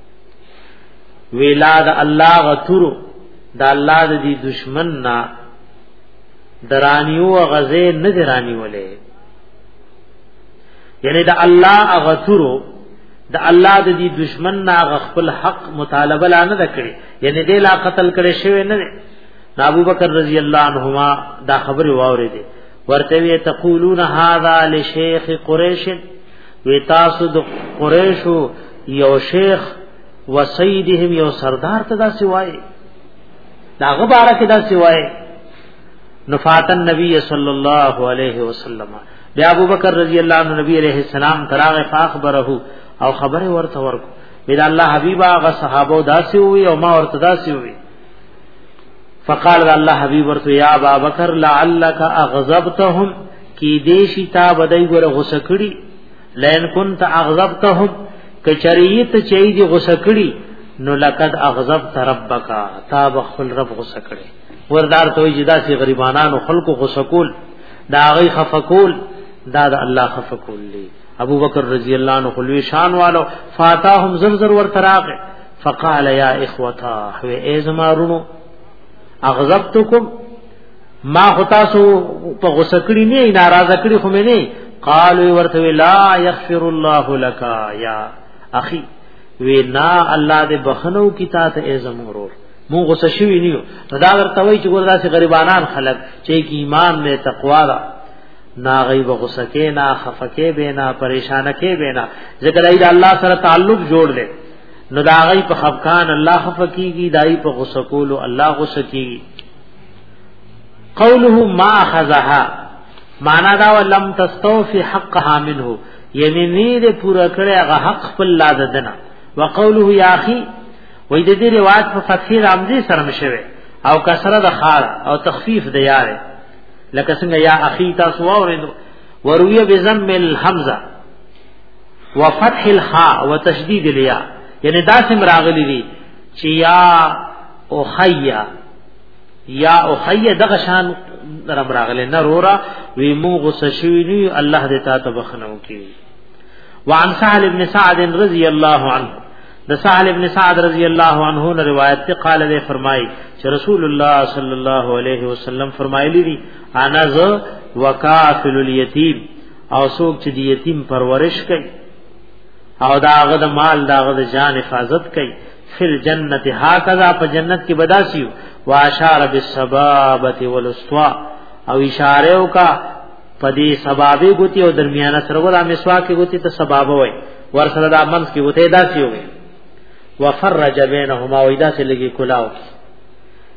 ویلاد الله غترو د الله د دي دشمن نا درانیو غزه نه درانی ولې یعنی دا الله اغترو دا الله د دې دشمن نا خپل حق مطالبه لا نه کړی یعنی دې لا قتل کړي شوی نه نه ابو بکر رضی الله عنهما دا خبر واوري دي ورته وی تقولون هذا لشيخ قريش وی تاسو د قریش یو شیخ و سیدهم یو سردار ته دا سوای دا غبره کې دا سوای نفات النبی صلی الله علیه وسلم بیا ابو بکر رضی اللہ عنہ نبی علیہ السلام تراغ فاخبره او خبر ورته ورکو بيد الله حبیبا غ صحابه داسي وي او ما ورته داسي وي فقال الله حبیب ورته یا ابو بکر لعلک اغضبتهم کی دیشی تا بدای ګره غوسه کړي لئن كنت اغضبتهم کچریت چي دي غوسه کړي نو لقد اغضبت ربک تا بخل رب غوسه کړي وردار ته جدا سي غریبانو خلقو غوسه کول دا غي خفقول دا د الله خفقول لی ابو بکر رضی اللہ عنہ خلوی شان والو فاتاهم زرزر ورتراغ فقال یا اخوتا و ازمارونو اغضبتکم ما خطاسو په غصه کړی نه ناراضه کړی خو مې نه قالوا ورته لا یغفر الله لك یا اخي وینا الله دې بخنو کی تا ته ازمورور مو غصه شوی نیو دا ورته وای چې ګوردا سي غریبانان خلق چې کی ایمان نه تقوا دا نا غیب غصه کې نا خفکه بینا پریشان کې بینا ذکر ای الله سره تعلق جوړ لے نو دا غی په خفقان الله خفقیږي دای په غصه کولو الله غصه کیږي قوله ما اخذها معنا دا ولم تستوفي حقها منه یعنی نه دې پورا کړی هغه حق خپل لا ددنه وقوله یا اخي وې د دې روایت په فتحې رمزي سره مشوي او کسره د خار او تخفیف د یاره لکه څنګه یا اخي تاسو اورئ ورويه بضم الحمزه وفتح الخاء وتشديد الياء یعنی دا سم راغلي دي چې یا او خیا یا او خیا دغه شان رب راغله نه رورا وی مو غصه شوی نی الله دې تا ته بخنو کی وعن سهل ابن سعد رضی الله عنه د سهل ابن سعد رضی الله عنه نے روایت ته قال دے فرمائی چې رسول الله صلی الله علیه وسلم فرمایلی دي انا ز وکافل الیتیم او څوک چې دی یتیم پرورش کوي او داغه د مال داغه د جان حفاظت کوي فل جنت هاکذا په جنت کې بداسیو واشار بالسبابه والاسوا او اشاره وکا پدی سبابه ګوتی او درمیانه سره ولا مسواک ګوتی ته سبابه وای ور سره د منس کې ګوته داسیو وفرج بینهما وېدا سے لګي کلاو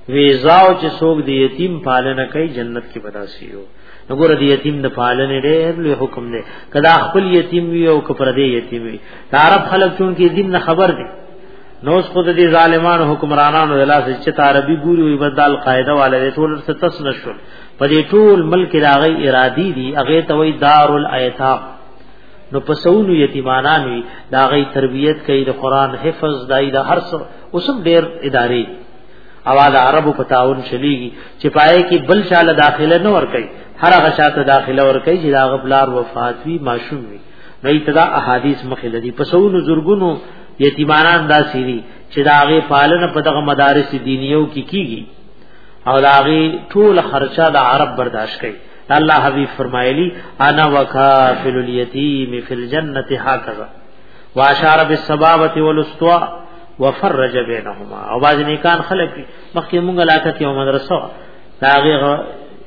ویزاو چې څوک دی یتیم پالنه کوي جنت کې بداسیو. وګوره دی یتیم د پالنې ډېر لوی حکم دی. کدا خپل یتیم وي او کپر دی یتیم وي. عرب خلک چون کې دین نه خبر دي. نو خود دي ظالمانو حکمرانانو د لاس چې عربي ګوري وي بدل قاعده والے ټول ستس نشول. په دې ټول ملک راغی ارادي دي هغه ته وي دارالایتام. نو پسونو یتیمانان وي دا غي تربيت کوي د قران حفظ دای د هر څه اوسم ډېر ادارې اواز عربو په تعاون شليږي چې پای کې بل شاله داخله نه ور کوي هر هغه شاته داخله ور کوي چې دا غبلار وفات وي ماشوم وي. نو ابتدا احادیث مخله دي پسونو زورګونو یتیمانان دا سری چې دا غي پالنه په دغه مدارس دینیو کې کی کیږي او دا غي ټول خرچه د عرب برداشت کوي. الله حبیب فرمایلی انا وکافل الیتیم فی الجنه هکذا واشار بالسبابه والاسطوا وفرج بینهما. او باز نیکان خلق مخکې مونږه علاقه کې مدرسه داغه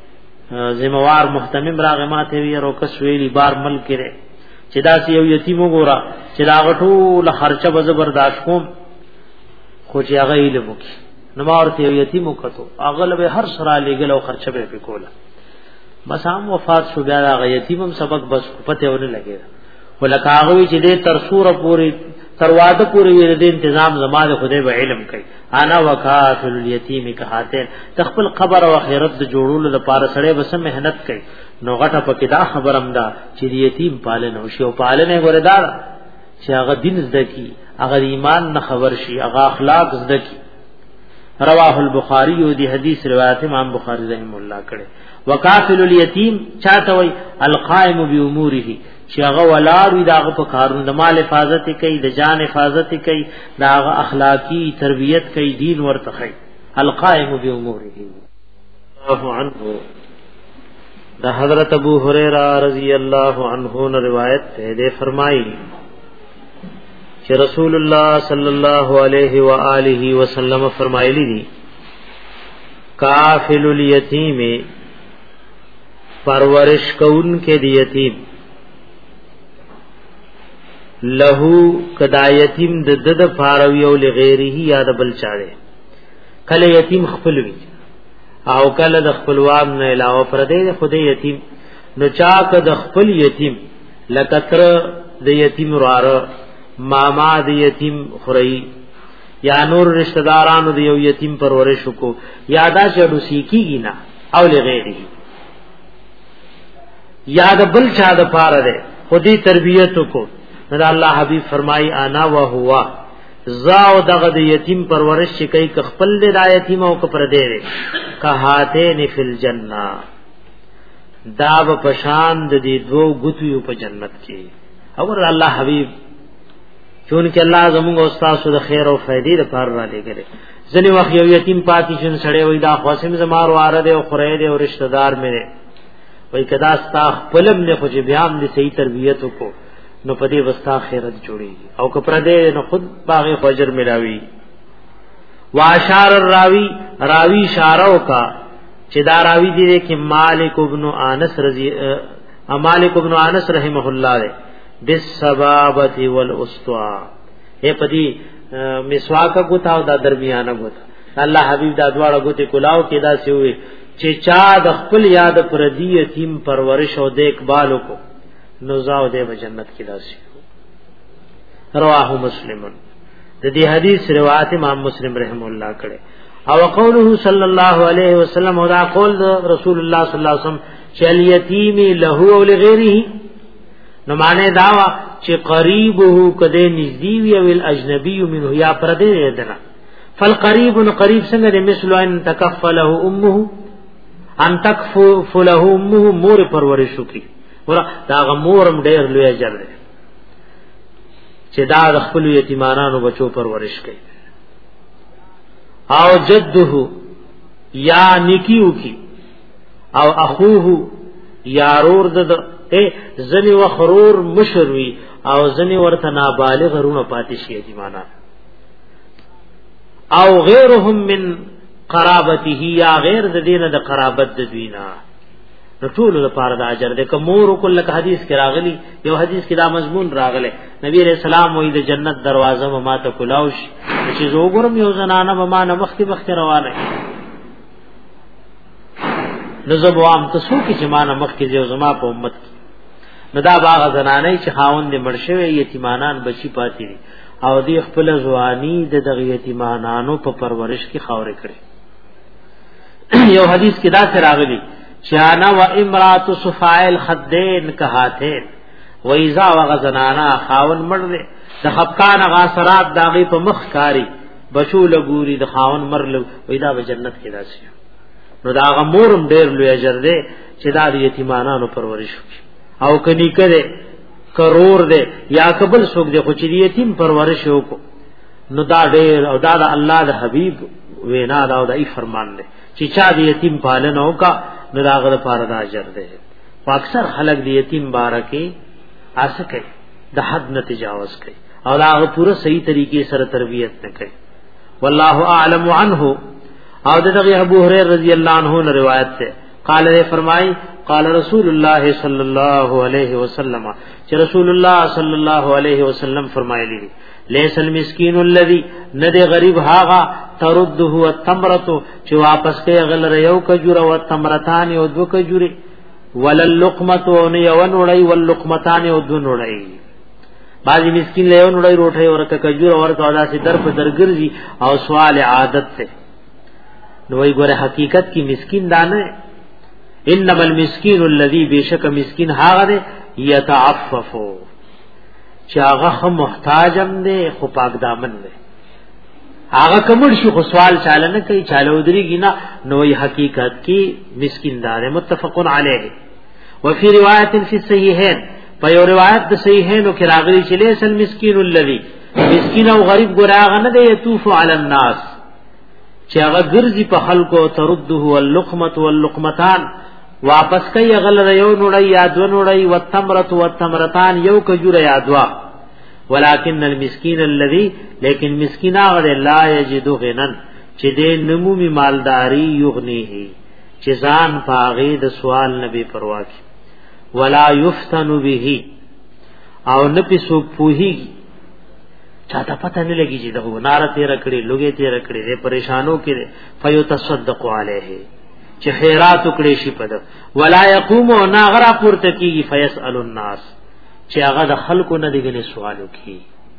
ذمہوار محتمم راغماته وی روکس ویلی بار مل کړي چې دا یو یتیم وګورا چې دا غټو له خرچه به برداشت کوم خو چې هغه علم وکي نو مارته یو یتیم وکړو اغلب هر سره لګل او خرچه به وکوله بس هم وفات شو بیا دا یتیم هم سبق بس پته ونه لګي ولکاغوی چې دې تر سوره پوری تر واده پوری وی دې تنظیم زماده خدای به علم کوي. انا وکافل الیتیم کهاتین تخپل قبر او آخرت د جوړولو لپاره سړی بس مهنت کوي. نو غټه پکې دا خبرم ده چې یتیم پالنه او شی پالنه ګوردار چې هغه دین زده کی هغه ایمان نه خبر شي هغه اخلاق زده کی. رواه البخاری او دی حدیث روایت امام بخاری رحم الله کړه. وکافل الیتیم چاته وای القائم باموره چې هغه ولار داغه په کارونو د مال حفاظت کوي د جان حفاظت کوي داغه اخلاقی تربیت کوي دین ورته کوي. القائم باموره الله عنه دا حضرت ابو هريره رضی الله عنه نے روایت ہے دے فرمائی کہ رسول اللہ صلی اللہ علیہ وآلہ وسلم فرمائلی دی کافل الیتیم پرورش کون کے دی یتیم لہو کدا یتیم د دد فاروی او لغیره یا د بل چاړي کله یتیم خپلوي او کله د خپلوان نه علاوه پر دې خدای یتیم نو چا ک د خپل یتیم لکتر د یتیم راره ماما د یتیم خوري یا نور رشتہ دارانو د یو یتیم پرورش کو یادا چړو سیکیږي نه او لغیره یاد بل چا د پاره ده خودی تربیت کو دا الله حبیب فرمای انا و هو زاو دغه د یتیم پرورش کوي ک خپل د یتیم او ک پر دی کهاته فل جنہ دا په پشان د دې دوه غوتیو په جنت کې اور الله حبیب چون کې الله زموږ استاد د خیر او فائدې لپاره را لګره ځنی وخت یو یتیم پاتې شون سړی وای دا خاصم زمار واره دی او خورې دی او رشتہ دار مې وای کدا ستا خپلم نه خو بیا هم دې صحیح تربیت کو نو پدې وستا خیرت جوړي او کپر دې نو خود باغ فجر ملاوي. واشار الراوی راوی اشارو کا چې دا راوی دی کې مالک ابن انس رضی مالک ابن انس رحمه الله دې بالسبابه والاسطوا اے پدی مسواک کو تا دا درمیانه کو الله حبیب دا دواړه غوته کلاو کې دا سی وي چې چا د خپل یاد پر دی یتیم پرورش او د اقبال کو نوزاو دې جنت کې داسي. رواه مسلم د دې حدیث روایت امام مسلم رحم الله کړه. او قوله صلی الله علیه وسلم او دا قول رسول الله صلی الله علیه وسلم چې الیتیم له او لغیره نو معنی داوا چې قریبه کده نزدې وی او الاجنبی منه یا پردې دنا فالقریب قریب څنګه مثل ان تکفله امه ان تکفله امه مور پرورش کی ورا دا غمورم ډیر لوی اجر دی چې دا د خپل یتیمانو بچو پرورش کوي. او جده یا نکیو کی او اخوه یا رور د اے زنی و خرور مشروی او زنی ورته نابالغ رونه پاتې شي یتیمانان او غیرهم من قرابته یا غیر د دینه د قرابت د دوینا ټول لپاره د اجر د کومور کله حدیث کې راغلی یو حدیث کې دا مضمون راغلی نبی رسول الله وې د جنت دروازه ما ته کلاوش چې زوګرم یو زنانه ما نه مخکې مخکې روانه نزب وام تسو کی جمانه مخ کی جو زما په امت ندا باغ زنانه چې خاوند مرشوي یتیمانان بچی پاتې دي او دی خپل ځواني د دغه یتیمانانو په پرورش کې خاورې کړې. یو حدیث کې دا سره راغلی چې انا و امرات صفائل خدین کهاتین و اذا وغزنانا خاون مړ د خفقان غاسرات داغي په مخ کاری بچو لګوري د خاون مرلو وېدا به جنت کې راشي. نو دا غمورم ډېر لوی اجر دی چې دا د یتیمانانو پرورش وکړي او کني کړي کرور دی یا قبل سوق دی خو چې یتیم پرورش وکړو نو دا ډېر او دا د الله د حبيب وینا دا او دای فرمان دی چې چا د یتیم پالنه وکا نو دا غره پاره دا اجر دی. اکثر خلک د یتیم بارکه اسه کوي د حد نه تجاوز کوي او هغه پوره صحیح طریقې سره تربیت نه کوي. والله اعلم عنه او دغه ابو هريره رضی الله عنه نے روایت ہے قال نے فرمائی قال رسول الله صلی الله علیه وسلم چې رسول الله صلی الله علیه وسلم فرمایلی لیس المسکین الذی ند غریب هاغه ترده التمرۃ چې واپس کوي غل یو کجوره او تمرتان او دو کجوره ولل لقمۃ او یو نړی ول لقمتان او دو نړی بعضی مسکین له یو نړی روټه ورکه کجوره ورته ادا سي در په درګرځي او سوال عادت ته نو وی ګوره حقیقت کی مسکین دانه انما المسکین الذی بیشک مسکین هاغه یتعففو چې هغه محتاجم دی خو پاک دامن دی هغه کومل شو خو سوال چاله نه کوي چاله ودرېږي نه نو وی حقیقت کی مسکین دار متفقن علیه. وفي روایت فی الصحیحین په یو روایت د صحیحینو کې راغلی چې لیس المسکین الذی مسکین او غریب ګراغه نه دی یطوف علی الناس چې هغه ګرځي په خلکو ترده واللقمه واللقمتان واپس کوي غل یو نړی یا دو نړی والتمرۃ والتمرتان یو کجوره یا دوا ولکن المسکین الذی لیکن مسکین هغه لا یجد غنن چې دې نمومي مالداری یغنیه چې ځان پاغي د سوال نبی پروا کی ولا یفتن به او نه پسو پوهیږي چاته پته نه لګي چې دغه نار تیر کړي لوګي تیر کړي دې پریشانو کې فیتصدق علیه چې خیرات وکړي شي پد ولا یقوم ناغرا پورته کیږي فیسال الناس چې هغه د خلکو نه دیګنه سوال وکړي.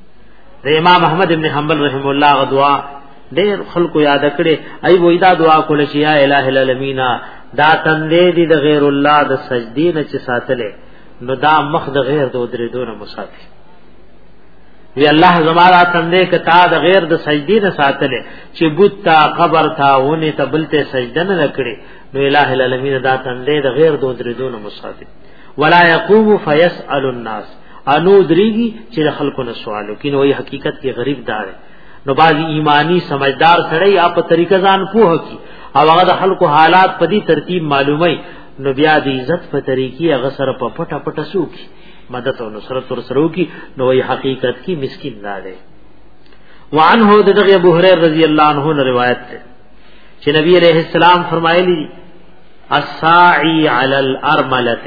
د امام احمد ابن حنبل رحم الله غ دعا ډېر خلکو یاد کړي ای وې دا دعا کول چې یا الہ العالمین دا تندې دي د غیر الله د سجدي نه چې ساتلې نو دا مخ د غیر د درې دونه مسافر وی الله زمارا تندې کتا د غیر د سجدي نه ساتلې چې بوت تا قبر تا ونه ته بلته سجده نه کړي نو الہ العالمین دا تندې د غیر د درې دونه مسافر ولا يقوم فيسأل الناس انو دریږي چې د خلکو نه سوالو کین وای حقیقت کې غریب دار نو باقي ایمانی سمجھدار سړی اپ طریقه ځان پوه کی او هغه د خلکو حالات په دې ترتیب معلومي نو بیا د عزت په طریقې هغه سره په پټه پټه سوکي مدد او نصرت ورسره کی نو وای حقیقت کې مسکین دار وعنه دغه ابو هريره رضی الله عنه روایت ده چې نبی عليه السلام فرمایلی الساعي على الارمله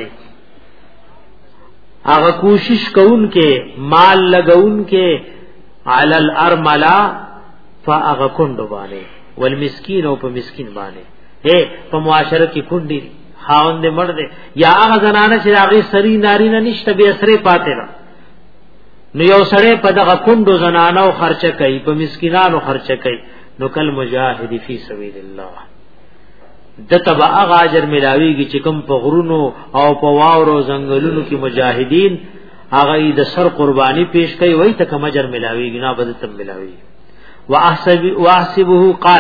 اغه کوشش کون کې مال لګون کې علل ارملا فاغه کندو باندې والمسکین او په مسکین باندې اے په معاشره کې کندې خاوند مړ دې یا هغه زنانه چې هغه سری ناری نه نشته به سره پاتې را نو یو سره په دغه کندو زنانو خرچه کوي په مسکینانو خرچه کوي نو کل مجاهد فی سبیل الله د تبع اجر ملاویږي چې کوم په غرونو او په واورو زنګلونو کې مجاهدین هغه د سر قربانی پیش کوي وای ته کوم اجر ملاویږي نه بد تم ملاوي واحسب واحسبه قال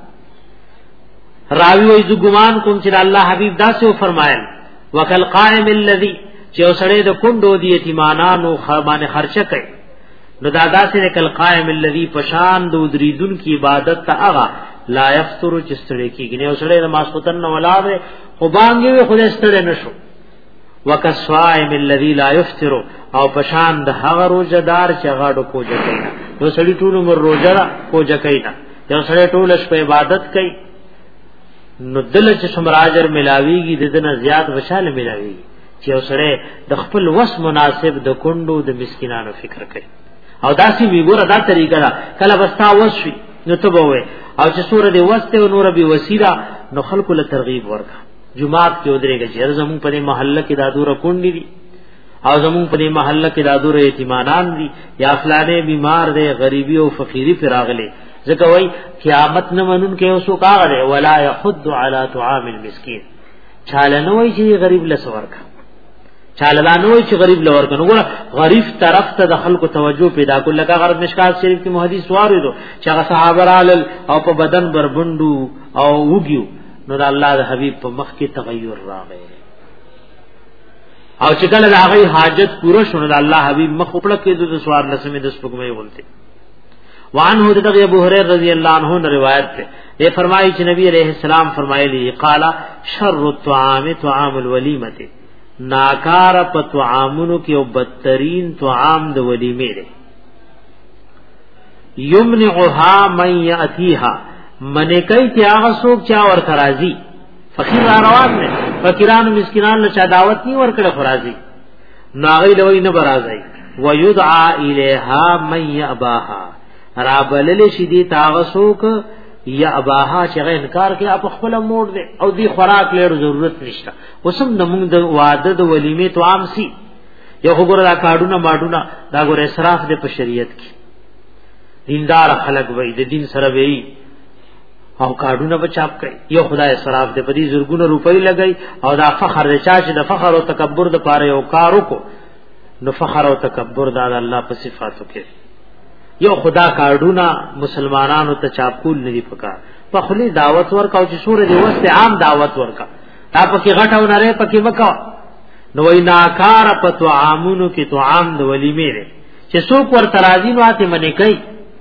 راوی وای ز ګمان کوم چې الله حبیب داسې فرمایل وکل قائم الذی چې اوسړه د کندو دی یتیمانانو خربانه خرچه کوي نو دا داسې کل قائم الذی پشان د دریدون کی عبادت ته هغه لا یفطر چستړی کیږي نو سړی د ماسوتن نه ولاده خو باندې خو دې ستړی نشو وکسوائم الذی لا یفطر او پشان د هغه روزدار چې غاډو کوجه کوي نو سړی ټول عمر روزه کوجه کوي نو سړی ټول شپه عبادت کوي نو دل چې سمراجر ملاویږي د دنه زیات وشاله ملاویږي چې سړی د خپل وس مناسب د کندو د مسکینانو فکر کوي او داسې وی ګوره دا طریقه ده کله بستا وشي نو ته به او چې سورې وسته او نور به وسیله نو خلکو له ترغیب ورکا جمعات کې ودرېږي چې زمون په محله کې دا دوره کونډې دي او زمون په محله کې دا دوره یتیمانان دي یا فلانه بیمار دی غریبی او فقيري فراغله ځکه وای قیامت نه منون کې اوسو کاغه ولا يحض على طعام المسكين چاله نه وای چې غریب لسور کا چاله نه وای چې غریب لور کنه ګور غریب طرف ته د خلکو توجه پیدا کول لکه غرض مشکات شریف کې حدیث وارد چې هغه صحابه رال او په بدن بربندو او وګیو نو د الله د حبیب په مخ کې تغیر راغی او چې کله د هغه حاجت پوره شونه د الله حبیب مخ خپل کې د سوار لسمه د سپګمې ولته وعنه د ابو هريره رضی الله عنه روایت ده یہ فرمایي چې نبی عليه السلام فرمایلی قال شر الطعام طعام الولیمه ناکار په طعامونو کې او بدترین طعام د ولیمه ده یمنعها من یاتیها من کوي چې هغه څوک چا ور ترازی فقیر روان نه فقیران مسکینان له چا دعوت نی ور کړه فرازی ناغی لوی نه برازي ويدعى الیها من یاباها رابلل شدی تاغسوک یا اباها چې انکار کوي په خپل موړ دی او دی خوراک لري ضرورت نشته وسم د موږ د واده د ولیمه تو عام سي یو وګوره دا کاډونه ماډونه دا ګوره اسراف دی په شریعت کې دیندار خلق وای د دین سره وای او کاډونه بچاپ کوي یو خدای اسراف دی په دې زرګونو روپۍ لګي او دا فخر دی چې د فخر او تکبر د پاره یو کارو کو نو فخر او تکبر د الله په صفاتو کې یو خدا کارډونه مسلمانانو ته چاپکول ندی پکا په خلی دعوت ورکاو چې سورې دی وسته عام دعوت ورکا تا پکې غټاو نه رې پکې وکا نو وینا کار په طعامونو کې طعام د ولیمه لري چې څوک ور ترازی نواته منې کوي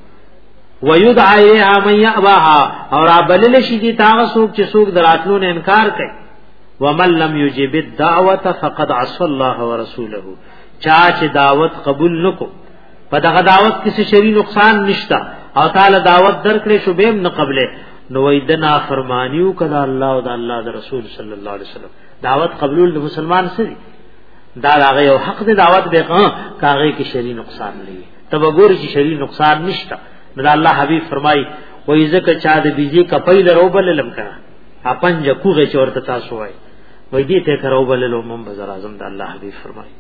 ويدعى من يأباها اور ابلل شي دي تاغه څوک چې څوک دراتلو نه انکار کوي ومن لم يجب الدعوه فقد عصى الله ورسوله چا چې دعوت قبول نکو په دغه دعوت کې څه شری نقصان نشتا او تعالی دعوت درکړې شو به نه قبله نو ویدنا فرمانیو کدا الله او د الله د رسول صلی الله علیه وسلم دعوت قبول د مسلمان سره دا هغه یو حق د دعوت به کاغه کې شری نقصان نه تب وګور چې شری نقصان نشتا نو الله حبیب فرمای وای زکه چا د بيزي کپای لروبل لم کړه اپن جکوغه چورته تاسو وای وای دې ته کروبل لو من بزر اعظم د الله حبیب فرمای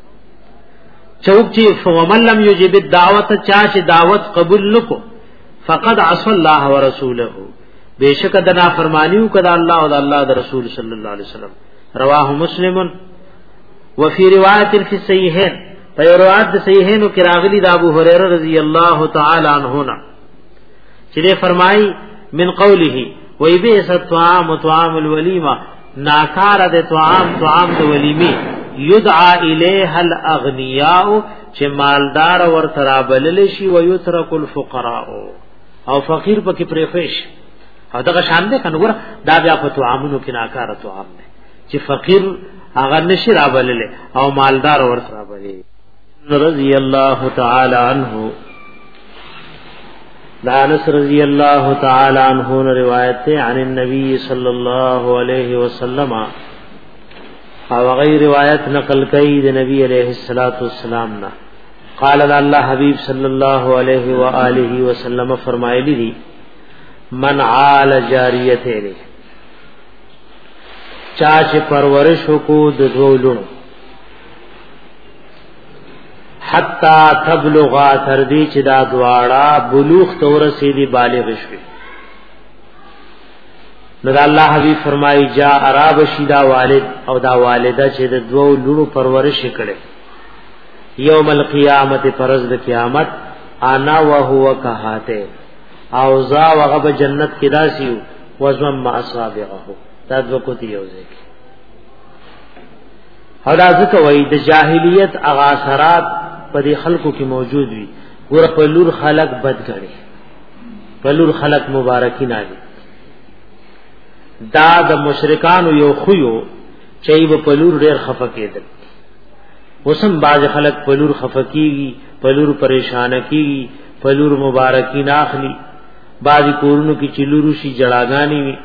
چوک چې فومن لم یجب الدعوت چا چې دعوت قبول نکو فقد عصى الله ورسوله بیشک دنا فرمانیو کدا الله او الله د رسول صلی الله علیه وسلم رواه مسلم وفي روایت فی الصحیحین په روایت د صحیحین کې راغلی د ابو هريره رضی الله تعالی عنہ نا چې فرمای من قوله وی بیس الطعام طعام الولیمه ناکار د طعام طعام د ولیمه یدعى الیها الاغنیاء چې مالدار ور ترابلل شي و یترک الفقراء او فقیر پکې پرېفش او دا شان ده کنه ګور دا بیا په طعامونو کې ناکاره طعام ده چې فقیر هغه نشي رابلل او مالدار ور ترابلل رضی الله تعالی عنہ دا انس رضی الله تعالی عنہ روایت ہے عن النبي صلی الله علیه وسلم او غیر روایت نقل کړي د نبی علیہ الصلوۃ والسلام نا قال الله حبیب صلی الله علیه و آله وسلم فرمایلی دي من عال جاریته له چا چې پرورش کو د دولو حتا تبلغا تر دې چې دا دواړه بلوغ تور سیدی بالغ شوي نو الله حبیب فرمایي جا عرب شیدا والد او دا والده چې د دوو لورو پرورش کړي یوم القیامت پرز د قیامت انا وهو کهاته او ذا وغب جنت کې داسیو وزم ما اصحابه دا دو کو دی یوځي او دا ځکه وای د جاهلیت اغاثرات په دې خلکو کې موجود وي ګور په لور خلق بد غړي په لور خلق مبارکین علي دا د مشرکانو یو خویو چې په لور ډېر خفه کېدل وسم باز خلق په لور خفه کیږي په لور پریشان کیږي په لور مبارکین اخلي باز کورونو کې چلورو شي جړاګانی وي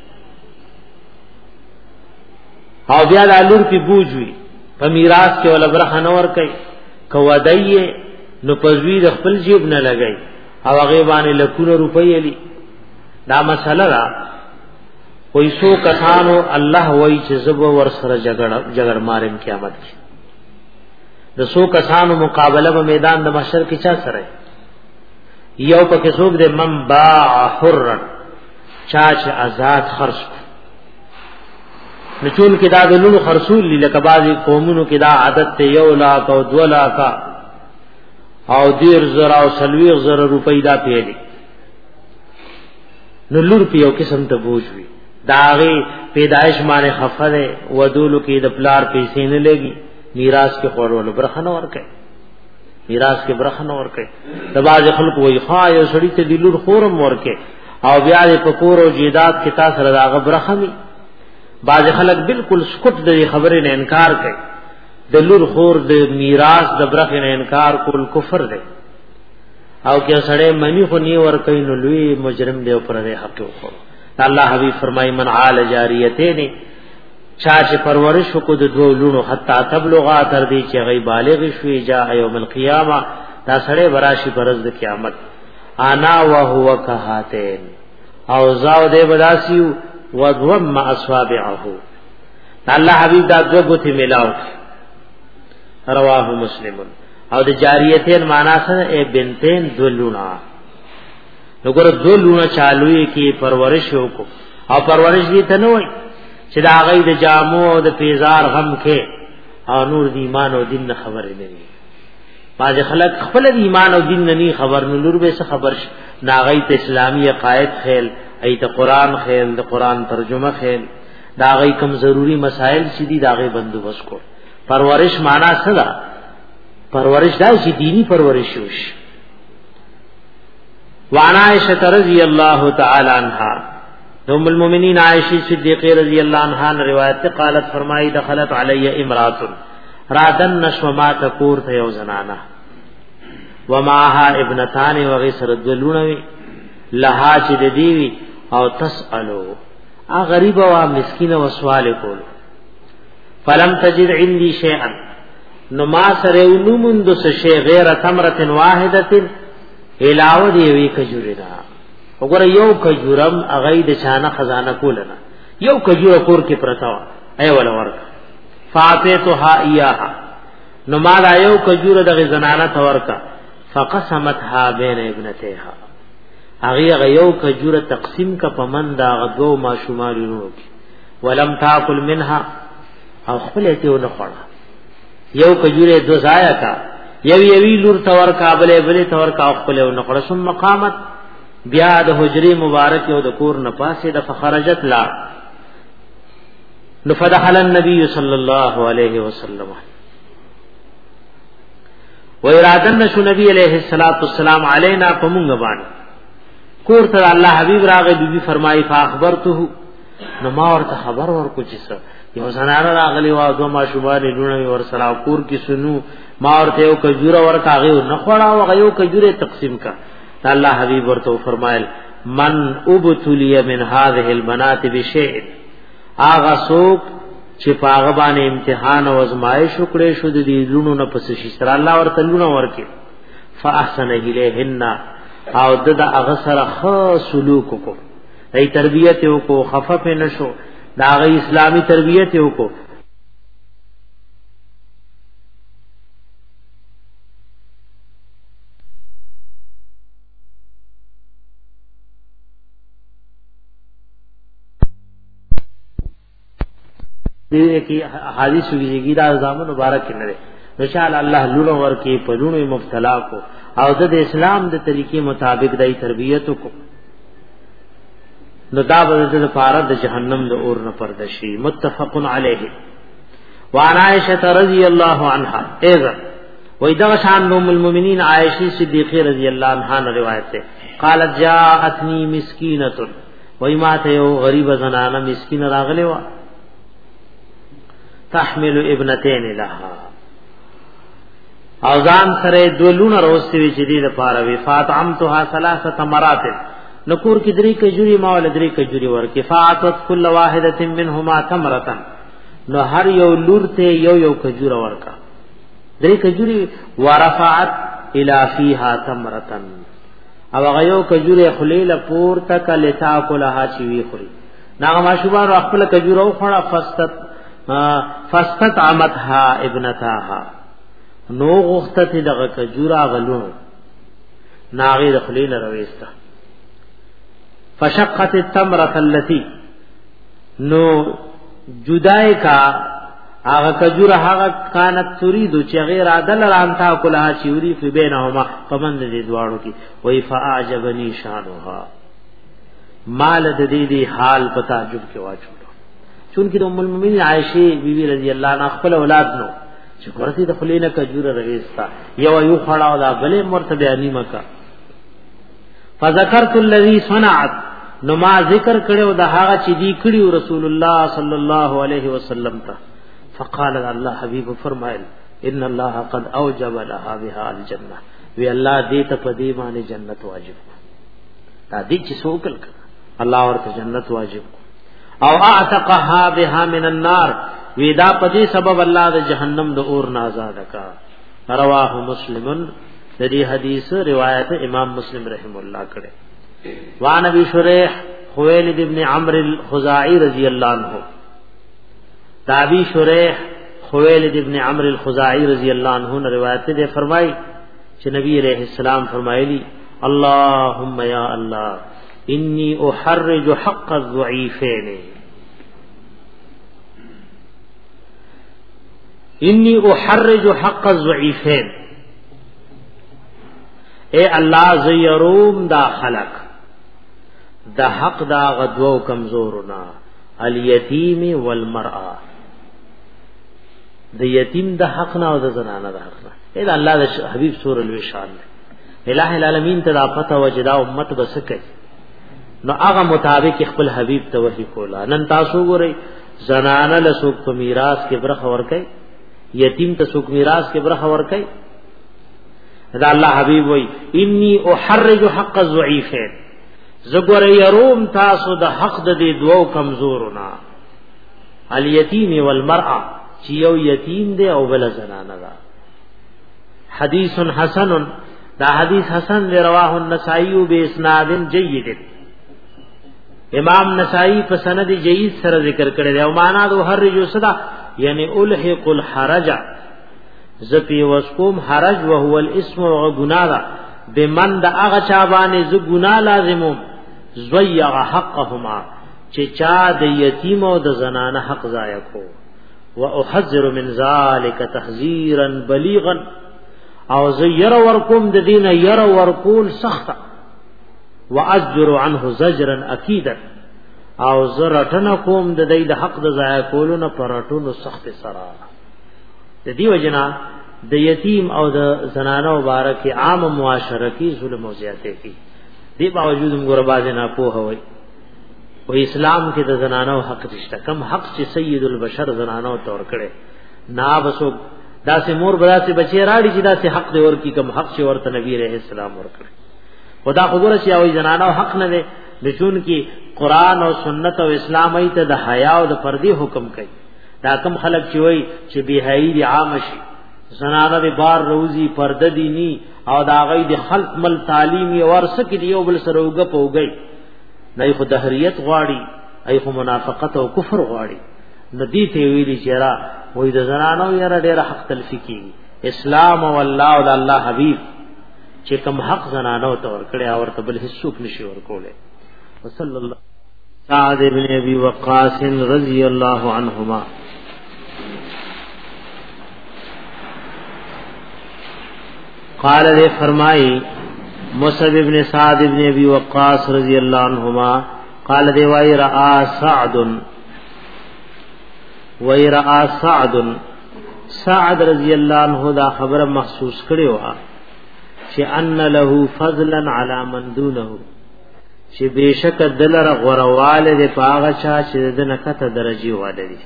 او بیا د لور په بوجوي په میراث کې ول برخه نور کوي کوادایې نو پزوی د خپل جیب نه لګای او هغه باندې لکونه روپۍ علی دا مسله را وای سو کسانو الله وای چې زب ور سره جګړه جګړ مارم قیامت کې د سو کسانو مقابله په میدان د محشر کې چا سره یو پکې څوک د من باع حرا چا چې آزاد خرج نچون کې دا د لونو خرصول لکه بعضی قومونو کې دا عادت ته یو لاک او دو لاک او دیر زرا او سلویغ زرا روپۍ دا پیلي نو لور په یو قسم ته بوج وي داغه پیدائش باندې خفره ودولو کې د پلار پیسې نه لګي میراث کې خورولو برخه نه ورکه میراث کې برخه نه ورکه د باز خلق وای خا یو سړی ته د لور خورم ورکه او بیا د پکور او جیدات کې تاسو سره داغه برخه می باز خلق بالکل سکوت د خبرې نه انکار کوي د لور خور د میراث د برخه نه انکار کول کفر دی او کې سړی منی خو نی ور کوي نو لوی مجرم دی پر دې حق خو الله حبیب فرمای من عال جاریتین چا چې پرورش کو د دوه لونو حتا تبلغا تر دې چې غي بالغ شوي جا یوم القیامه دا سړی براشي پرز د قیامت انا وهو کهاتین او زاو دې بداسیو وضم اصابعه الله حبیب دا دو غوتی ملاو رواه مسلم او د جاریتین معنا سره ای بنتین دولونا وګوره دولونا چالوې کې پرورش وکړو او پرورش دې ته نه وای چې دا غي د جامو او د پیزار غم کې او نور د ایمان او دین خبر نه وي باز خلک خپل د ایمان او دین نه خبر نه نور به څه خبر ناغی ته اسلامی عقاید خیل ایت قرآن خیل د قرآن ترجمه خیل دا غي کم ضروری مسائل چې دي دا غي بندوبست کو پرورش معنا څه ده پرورش دا چې دینی پرورش وشي وعن عائشة رضی اللہ تعالی عنہا ام المؤمنین عائشہ صدیقہ رضی اللہ عنہا نے روایت قالت فرمائی دخلت علی امرات رادن نشما تکور ته یو زنانا وماها ابنتان وغسر الدلونوی لها چې دیوی او تسالو ا غریب او مسکین او سوال کول فلم تجد عندي شيئا نو ما سره ونمند سشي غیر تمره واحده علاوه دی وی کجورینا وګوره یو کجورم اغه د شانه خزانه کولنا یو کجوره کور کې پرتاو ای ول ورک فاتتها ایاها نو ما دا یو کجوره د زنانه تورکا فقسمتها بین ابنتها اغه یو کجوره تقسیم کا پمن دا غدو ما شمالونو ولم تاكل منها او خپل ته ونه خړه یو کجوره دو ضایع کا یو یوی لور تور کابل بل تور کا خپل ونه خړه ثم مقامت بیا د حجری مبارک او د کور نه پاسه د فخرجت لا نفدخل النبي صلی الله علیه وسلم و ارادن شو نبی علیہ الصلوۃ والسلام علینا پمغه باندې کور ته الله حبیب راغی بیبي فرمایي فاخبرته نو ما ورته خبر ورکو چې څه یو زنانه راغلی و او ما شوبانه لونه ور سره کور کې سنو ما ورته یو کجوره ورکاغه نه خړا او یو کجوره تقسیم کا الله حبیب ورته فرمایل من ابتلی من هذه البنات بشیء اغه سوق چې پاغه باندې امتحان او ازمایش وکړي شو د دې لونو نه پس شي سره الله ورته لونه ورکي فاحسن الیهن او د هغه سره خاص سلوک کو ای تربیت کو خفف نشو دا هغه اسلامی تربیت کو دې کې حدیث ویږي دا زامن مبارک نه لري ان شاء الله لونو ورکی په لونو مبتلا کو او د اسلام د طریقې مطابق دای تربیت کو نو دا به د لپاره د جهنم د اور نه پردشي متفق علیه وعن عائشة رضی الله عنها اذا وإذا شان ام المؤمنین عائشہ صدیقہ رضی اللہ عنہا نے روایت ہے قالت جاءتنی مسکینۃ وای ما ته یو غریب زنانه مسکین راغلی و تحمل ابنتين لها او ځان سره دولونه روستوي چې دې لپاره وی فاطمتها ثلاثه مرات نکور کې درې کجوري ما ول درې کجوري ورکې فاعتت كل واحده منهما تمره نو هر یو لور ته یو یو کجوره ورکا درې کجوري ورفعت الى فيها تمره او هغه یو کجوره خلیل پور تک لتا کولها چې وی خوري ناغه ماشوبان خپل کجورو خړه فستت فستت عمتها ابنتها نو غختت دغه کجورا غلو ناغه د خلیل رويستا فشقت التمره التي نو جدای کا هغه کجوره هغه کانت تريد چې غیر عدل رانتا کله چوری فی بینهما فمن دې دواړو کی وای فاعجبنی شانها مال د دې دی حال په تعجب کې واچو چون کې د ام المؤمنین عائشه بیبي رضی الله عنها خپل اولاد نو چې ورته د خلیل کجوره رويستا یو یو خړاو دا بلې مرتبه نیمه کا فذكرت الذي صنعت نو ما ذکر کړو د هغه چې دی کړیو رسول الله صلی الله علیه وسلم ته فقال الله حبیب فرمایل ان الله قد اوجب لها بها الجنه وی الله دې ته په دې باندې جنت واجب تا دې چې سوکل کړه الله ورته جنت واجب او اعتقها بها من النار وی دا په دې سبب الله د جهنم د اور نه آزاد کا رواه مسلمن د دې حدیث روایت امام مسلم رحم الله کړه وان ابي شريح خويلد ابن عمرو الخزاعي رضی الله عنه تابی شریح خویلد ابن عمرو الخزاعی رضی اللہ عنہ نے روایت دے فرمائی کہ نبی علیہ السلام فرمائے اللهم یا اللہ انی احرج حق الضعیفین انی احرج حق الضعیفین اے اللہ زیروم دا خلق دا حق دا غدو کمزورنا الیتیم والمرأة د یتیم د حق نه او د زنانه د حق نه اې دا الله د حبیب سور الوشان الہ العالمین ته دا پته وجدا امت بس کوي نو هغه مطابق خپل حبیب ته وحی کولا نن تاسو ګورئ زنانه له سوق په میراث کې برخه ور کوي یتیم ته سوق میراث کې برخه ور کوي دا الله حبیب وای انی احرج حق الضعیفین زګور یروم تاسو د حق د دې دوو کمزورنا الیتیم والمرأه چې یو یتیم دی او بل زنانه ده حدیث حسن دا حدیث حسن دی رواه النسائی باسناد جید امام نسائی په سند جید سره ذکر کړی دی او معنا د هر جو صدا یعنی الحق الحرج زپی وسکوم حرج وهو الاسم وغناغه بمن د هغه چا باندې ز ګنا لازمو زویغ حقهما چې چا د یتیم او د زنانه حق ضایع کو واحذر من ذلك تحذيرا بليغا او زیر ورکم د دین ير ورکول سخت واجر عنه زجرا اكيدا او زرتن کوم د دې د حق د ضایع کولو پرټونو سخت سره د دې وجنا د یتیم او د زنانه مبارک عام معاشره کې ظلم او زیاته کې دی باوجود موږ باز نه پوه وای او اسلام کې د زنانو حق رښتا کم حق چې سید البشر زنانو تور کړي نا بسو داسې مور براسه بچی راړي چې داسې حق دی ور کی کم حق چې ورته نبی رحم السلام ور کړي خدا خبره چې او زنانو حق نه دی لچون کې قران او سنت او اسلام ایت د حیا او د پردي حکم کوي دا کم خلک چې وای چې بهای دی عام شي زنانه به بار روزي پرده دي ني او دا غي د خلق مل تعلیمي ورثه کې دی او بل سره وګ پوګي نه خو دهریت غواړي ای خو منافقت او کفر غواړي ندی ته ویلي چې را وای د زنانو یاره ډېر حق تلفی کی اسلام او الله او الله حبیب چې کوم حق زنانو ته ور کړی او ورته بل هیڅوک نشي ور کوله وصلی الله سعد ابن ابي وقاص رضی الله عنهما قال نے فرمائی مصعب ابن سعد ابن ابي وقاص رضی اللہ عنہما قال دے وای را سعد وای را سعد سعد رضی اللہ عنہ دا خبر محسوس کړي وا چې ان له فضلا علی من دونه چې بشک دلر غرواله دې پاغه چا چې د نکته درجی واده دي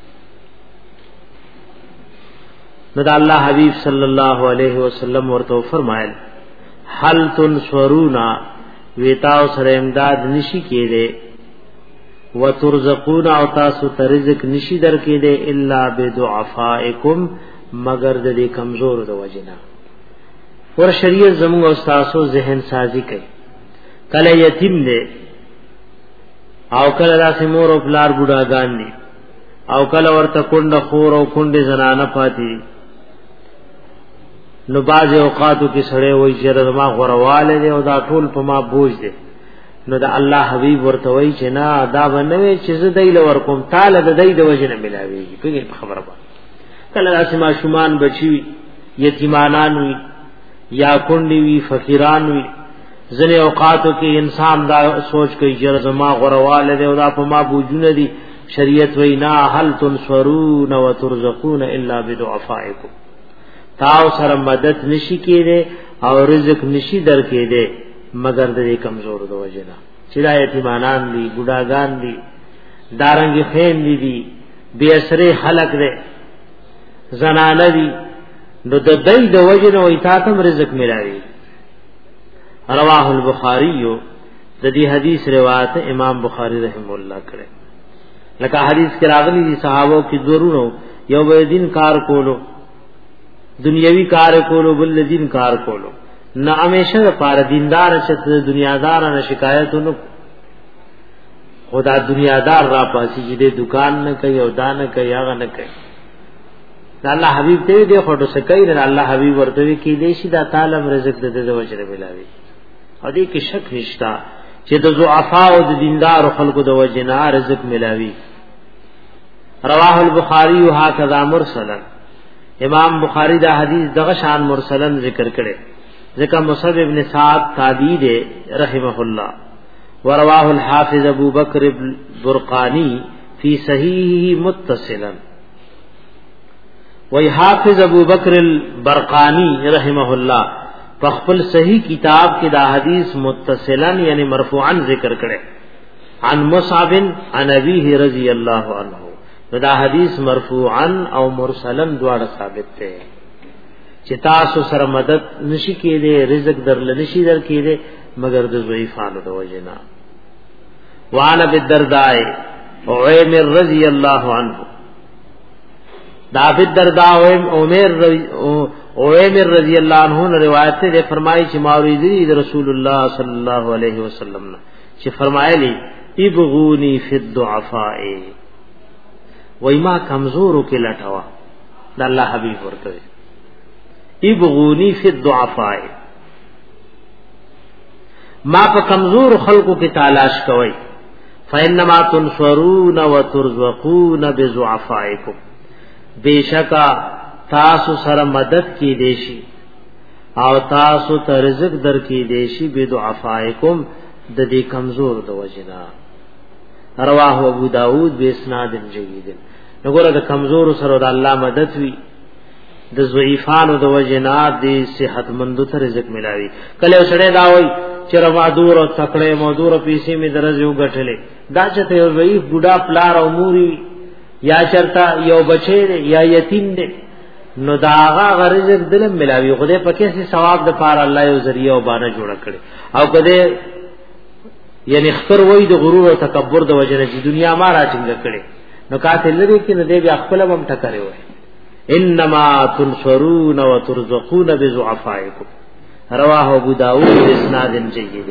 نو دا الله حبیب صلی الله علیه وسلم ورته فرمایل حل تنصرونا ویتاو سره امداد نشی کېده وترزقون او تاسو ته رزق نشی در کېده الا بدعفائکم مگر د دې کمزور د وجنا ور شریعت زموږ او تاسو ذهن سازی کوي کله یتیم دې او کله داسې مور او پلار بوډاګان دي او کله ورته کونډه خور او کونډه زنانه پاتې نو باز اوقاتو کې سړی وای چې رضما غرواله دی او دا ټول په ما بوج دی نو دا الله حبیب ورته وای چې نه دا بنوي چې زه دایل ورکوم تعالی د دای د وجنه ملاويږي په خبره باندې کله داسې ماشومان بچي یتیمانان وي یا کونډي وي فقیران وي ځنې اوقاتو کې انسان دا سوچ کوي چې رضما غرواله دی او دا په ما بوجونه دي شریعت وینا هل تنصرون وترزقون الا بدعفائکم تاو سره مدد نشي کېده او رزق نشي در کېده مگر د کمزور د وجنه چې دا یتیمانان دي بوډاګان دي دارنګ خیم دي دي بے اسره خلق دي زنانه دي نو د دای د وجنه وای تاسو رزق ملاوي رواه البخاری د دې حدیث روایت امام بخاری رحم الله کړه لکه حدیث کې راغلي دي صحابه کې ضرورو یو به دین کار کولو دنیوي کار کولو بل دین کار کولو نه همیشه پر دیندار چت دنیادار نه شکایتونو خدا دنیادار را پاسي چې د دکان نه کوي او دان کوي هغه نه کوي الله حبيب ته دې خټو سکای نه الله حبيب ورته کې دې شي دا تعالی رزق د دې وجره ملاوي او دې کې شک نشتا چې د ضعفا او د دیندار خلکو د وجنا رزق ملاوي رواه البخاری هكذا مرسلا امام بخاری دا حدیث دغه شان مرسلن ذکر کړي ذکر مصعب ابن سعد تابعی دے رحمه الله ورواه الحافظ ابو بکر البرقانی فی صحیحه متصلا وی حافظ ابو بکر البرقانی رحمه الله فخپل صحیح کتاب کې دا حدیث متصلا یعنی مرفوعا ذکر کړي عن مصعب عن ابيه رضی الله عنه دا حدیث مرفوعا او مرسلا دواړه ثابت دي چې تاسو سره مدد نشي کېده رزق درل نشي در کېده مگر د ضعیفانو د وجنا وعن ابي الدرداء عمر رضی الله عنه دا ابي الدرداء عمر عمر رضی الله عنه روایت ده فرمایي چې ماوریدی رسول الله صلی الله علیه وسلم چې فرمایلی ابغونی فی الضعفاء وای ما کمزورو کې لټوا د الله حبیب ورته ابغونی فی الضعفاء ما په کمزور خلقو کې تلاش کوي فانما تنصرون وترزقون بضعفائکم بیشکا تاسو سره مدد کی دیشی او تاسو ته رزق در کی دیشی بضعفائکم د دې کمزور د وجنا رواه ابو داود باسناد جيد نګوره د کمزور سره د الله مدد وی د ضعیفانو د وجنا د صحت مند ته رزق ملاوي کله سره دا وای چې رمادور او تکړه مودور پیسې می درځ یو غټلې دا چې یو ضعیف بوډا پلار او موري یا چرتا یو بچی یا یتیم دی نو دا هغه رزق دلم ملاوي خدای پکې سي ثواب د پاره الله یو ذریعہ او باندې جوړ کړي او کده یعنی خطر وای د غرور او تکبر د وجنه چې دنیا ما راټینګ کړي نو کاته لري کې نه دی بیا خپل هم ټکرې وای انما تنصرون وترزقون بضعفائكم رواه ابو داود باسناد جيد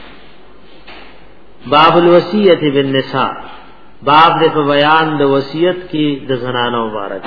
باب الوصیت بالنساء باب د بیان د وصیت کې د زنانو مبارک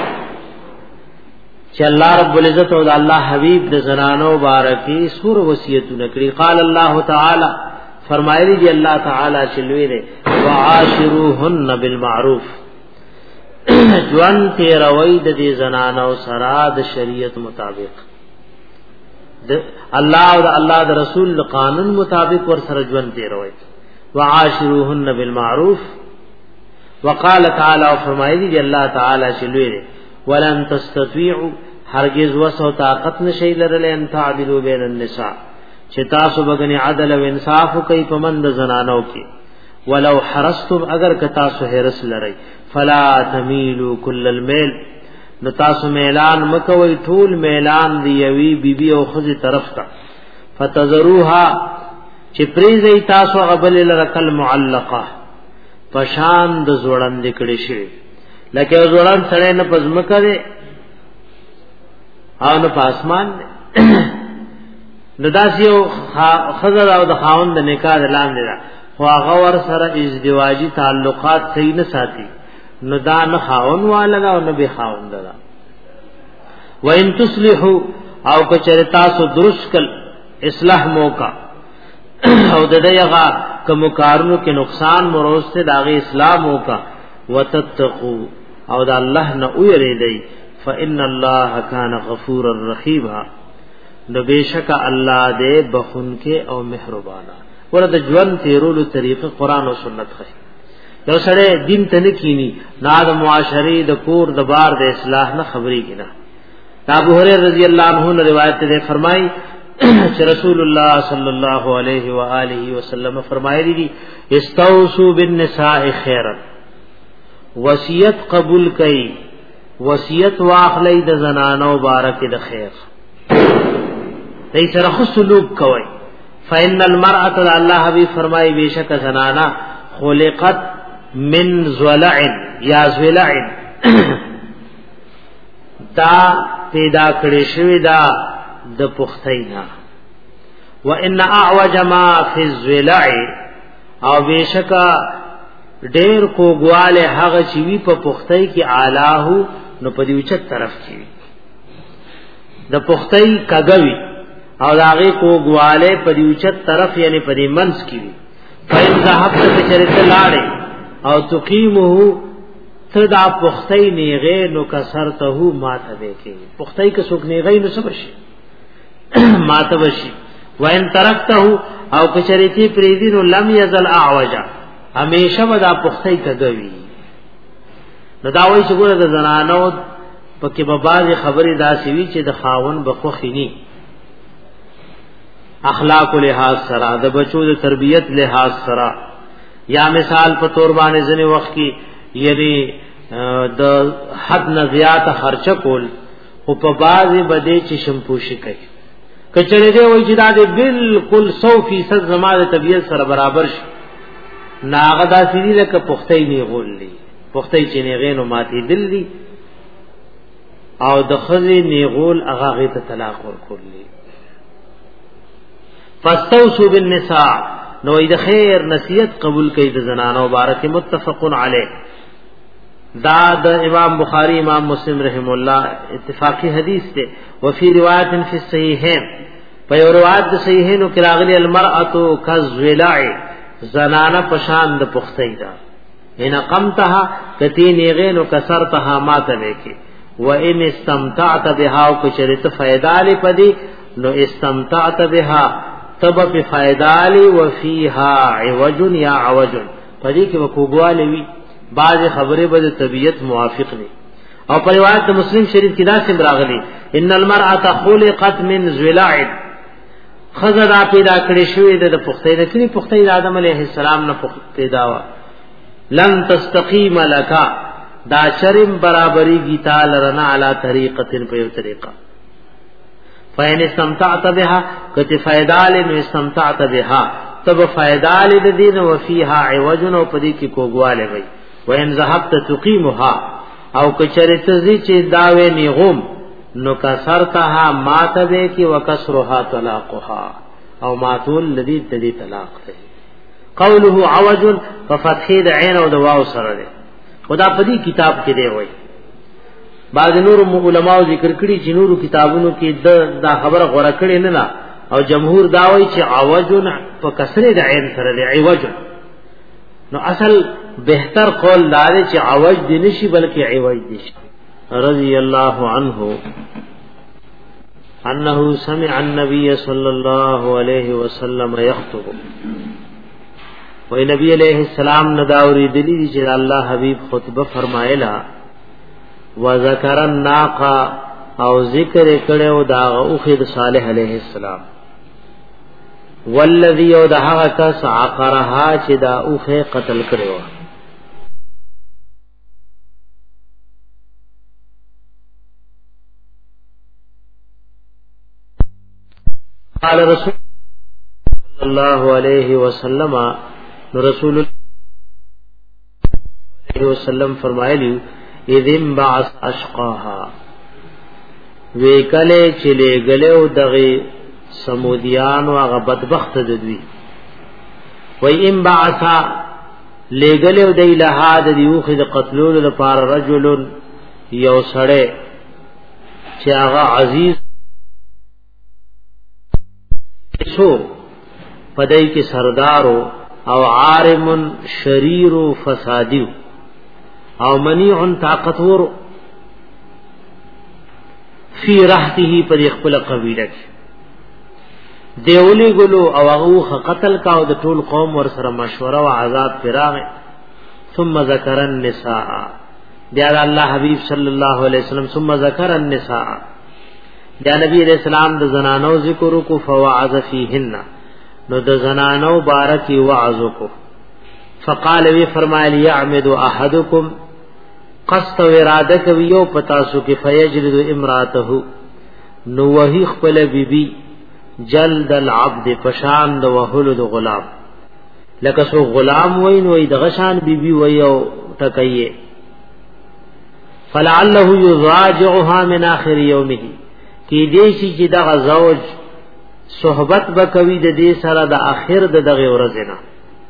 چې الله رب العزت او الله حبیب د زنانو مبارکي سور وصیتونه کړی قال الله تعالی فرمایلی دی الله تعالی چې لوی دی وعاشروهن بالمعروف جوان تیروي د دې زنانو سره د شریعت مطابق د الله او د الله د رسول قانون مطابق ور سره جوان تیروي وعاشروهن بالمعروف وقال تعالی فرمایلی دی الله تعالی چې لوی دی ولن تستطيعوا هرگز وسو طاقت نشي لرل ان تعدلوا بين النساء چې تاسو بغنی عدل او انصاف کوي په مند زنانو کې ولو حرستم اگر که تاسو هرس لري فلا تميلوا كل الميل نو تاسو میلان مکوي ټول میلان دی یوي بیبي او خزي طرف ته فتذروها چې پریزي تاسو غبل لرکل معلقه پشان د زوړند کړي شي لکه زوړند سره نه پزم کړي او نه پاسمان نو داسیو خزر او د خاوند د نکاح اعلان دی خو هغه ور سره ازدواجی تعلقات صحیح نه ساتي نو دا نه خاون والا او نه به خاون دا وان تصلحوا او کچرتا سو درست کل اصلاح موقع او د دغه کوم کارونو کې نقصان مروسته داغه اسلام موقع وتتقوا او د الله نه ویریدای فان الله کان غفور الرحیم نو بیشک الله دې بخون کې او مهربانا ورته ژوند تیرولو طریقه قران او سنت خي یو سره دین ته نکینی نا د معاشري د کور د بار د اصلاح نه خبري کینا ابو هريره رضی الله عنه روایت ده فرمای چې رسول الله صلی الله علیه و آله وسلم فرمایلی دي استوصوا بالنساء خیرا وصیت قبول کئ وصیت واخلی د زنانو بارک د خیر دای سره خو سلوک کوي فإن المرأة الله حبیب فرمای بیشک زنانا خلقت من ضلع یا ضلع دا پیدا کړی شوی دا د پختینا وان اعوج ما فی الضلع او بیشکا ډیر کوګواله هغه چې وی په پختای کې اعلیه نو په دې اوچت طرف کې د پختای کګوي او داغه کوګواله په دې اوچت طرف یعنی په دې منس کې وي فین ذهب ته چرته لاړې او تقیمه تدا پختای نیغه نو کسرته ماته وکي پختای که څوک نیغه نو سبشي ماته وشي وان ترکته او کچریتی پریدینو لم یزل اعوجا همیشه ودا پختای کګوي نو دا وایي چې ګوره د زنانو پکې به بعض خبرې داسې وي چې د خاون بخوخینی اخلاق لحاظ سره د بچو د تربیت لحاظ سره یا مثال په تور باندې ځنې وخت کې یعنی د حد نه زیات خرچه کول او په بعضی بده چې شمپوشي کوي کچره دی وای چې دا دې بالکل سو فیصد زماده طبیعت سره برابر شي ناغدا سړي لکه پختې نه غوللی پختې چې نه غینو ماتي دلی او د خزي نه غول هغه غي ته طلاق ورکوللی فاستوصوا بالنساء نو د خیر نصیحت قبول کړي د زنانو مبارک متفقن علیه دا د امام بخاری امام مسلم رحم الله اتفاقی حدیث ته وفي روایت فی الصحیحین په روایت د صحیحینو کې راغلی المرأه کذلع زنانه پشان د پختې دا ان قمتها کتی نیغینو کسرتها ماته وکي و ان استمتعت بها او کچرت فیدال پدی نو استمتعت بها تب بفیدال وفيها عوج یا عوج پدی کې وکوګواله وی بعض خبره به طبیعت موافق نه او په روایت مسلم شریف کې دا سم راغلی ان المرأه خلقت من ضلع خزدا پیدا کړی شوی د پختې نه کړي پختې د آدم علیه السلام نه پیدا وا لن تستقیم لك دا شرم برابری کی تعالی رنا علی طریقه په یو طریقه فین استمتعت بها کته فیدال نو استمتعت بها تب فیدال د دین او فیها عوج او پدې کې کوګواله وي وین ذهبت تقیمها او کچرت زی چې داوی نیغم نو کسرتها ماتبه کی وکسرها طلاقها او ماتول لذي تدي طلاق ده قوله عوج ففتح د عین او د واو سره ده خدا په دې کتاب کې دی وای بعض نور علماء ذکر کړي چې نورو کتابونو کې د دا خبره غوړه کړي نه نه او جمهور دا وای چې عوج په کسره د عین سره دی عوج نو اصل بهتر قول دار چې عوج دی نشي بلکې عوج دی رضی الله عنه انه سمع النبي صلى الله عليه وسلم يخطب و نبی علیہ السلام نداوری دلی چې الله حبیب خطبه فرمایلا و ذکر الناقه او ذکر کړو دا اوخد صالح علیہ السلام والذي يدها کس عقرها چې دا اوخه قتل کړو قال رسول الله علیه وسلم رسول الله علیه وسلم فرمایلی اذن بعث اشقاها وکله چله غلو دغه سمودیان او هغه بدبخت ددوی وای ان بعثا لګلو دی له د یوخ د قتلولو لپاره رجل یو سړی چې هغه عزیز شو پدای کې سردارو او عارم شریر فسادیو او منیع طاقتور فی رحته پر خپل قبیله دیولی ګلو او هغه قتل کا او د ټول قوم ور سره مشوره او عذاب فراغه ثم ذکر النساء بیا الله حبیب صلی الله علیه وسلم ثم ذکر النساء بیا نبی علیہ السلام د زنانو ذکر کو فوعظ فیهن نو د زنانو بارکی وعظ کو فقال وی فرمایلی یعمد احدکم قصد و اراده کوي یو پتا سو کې فیجلد امراته نو وਹੀ خپل بیبي جلد العبد پشان د وهلد غلام لکه سو غلام وین وې د غشان بیبي وې او ټکایې فلعله یراجعها من اخر یومه کی دې چې د زوج صحبت بکوي د دې سره د اخر د دغه ورځې نه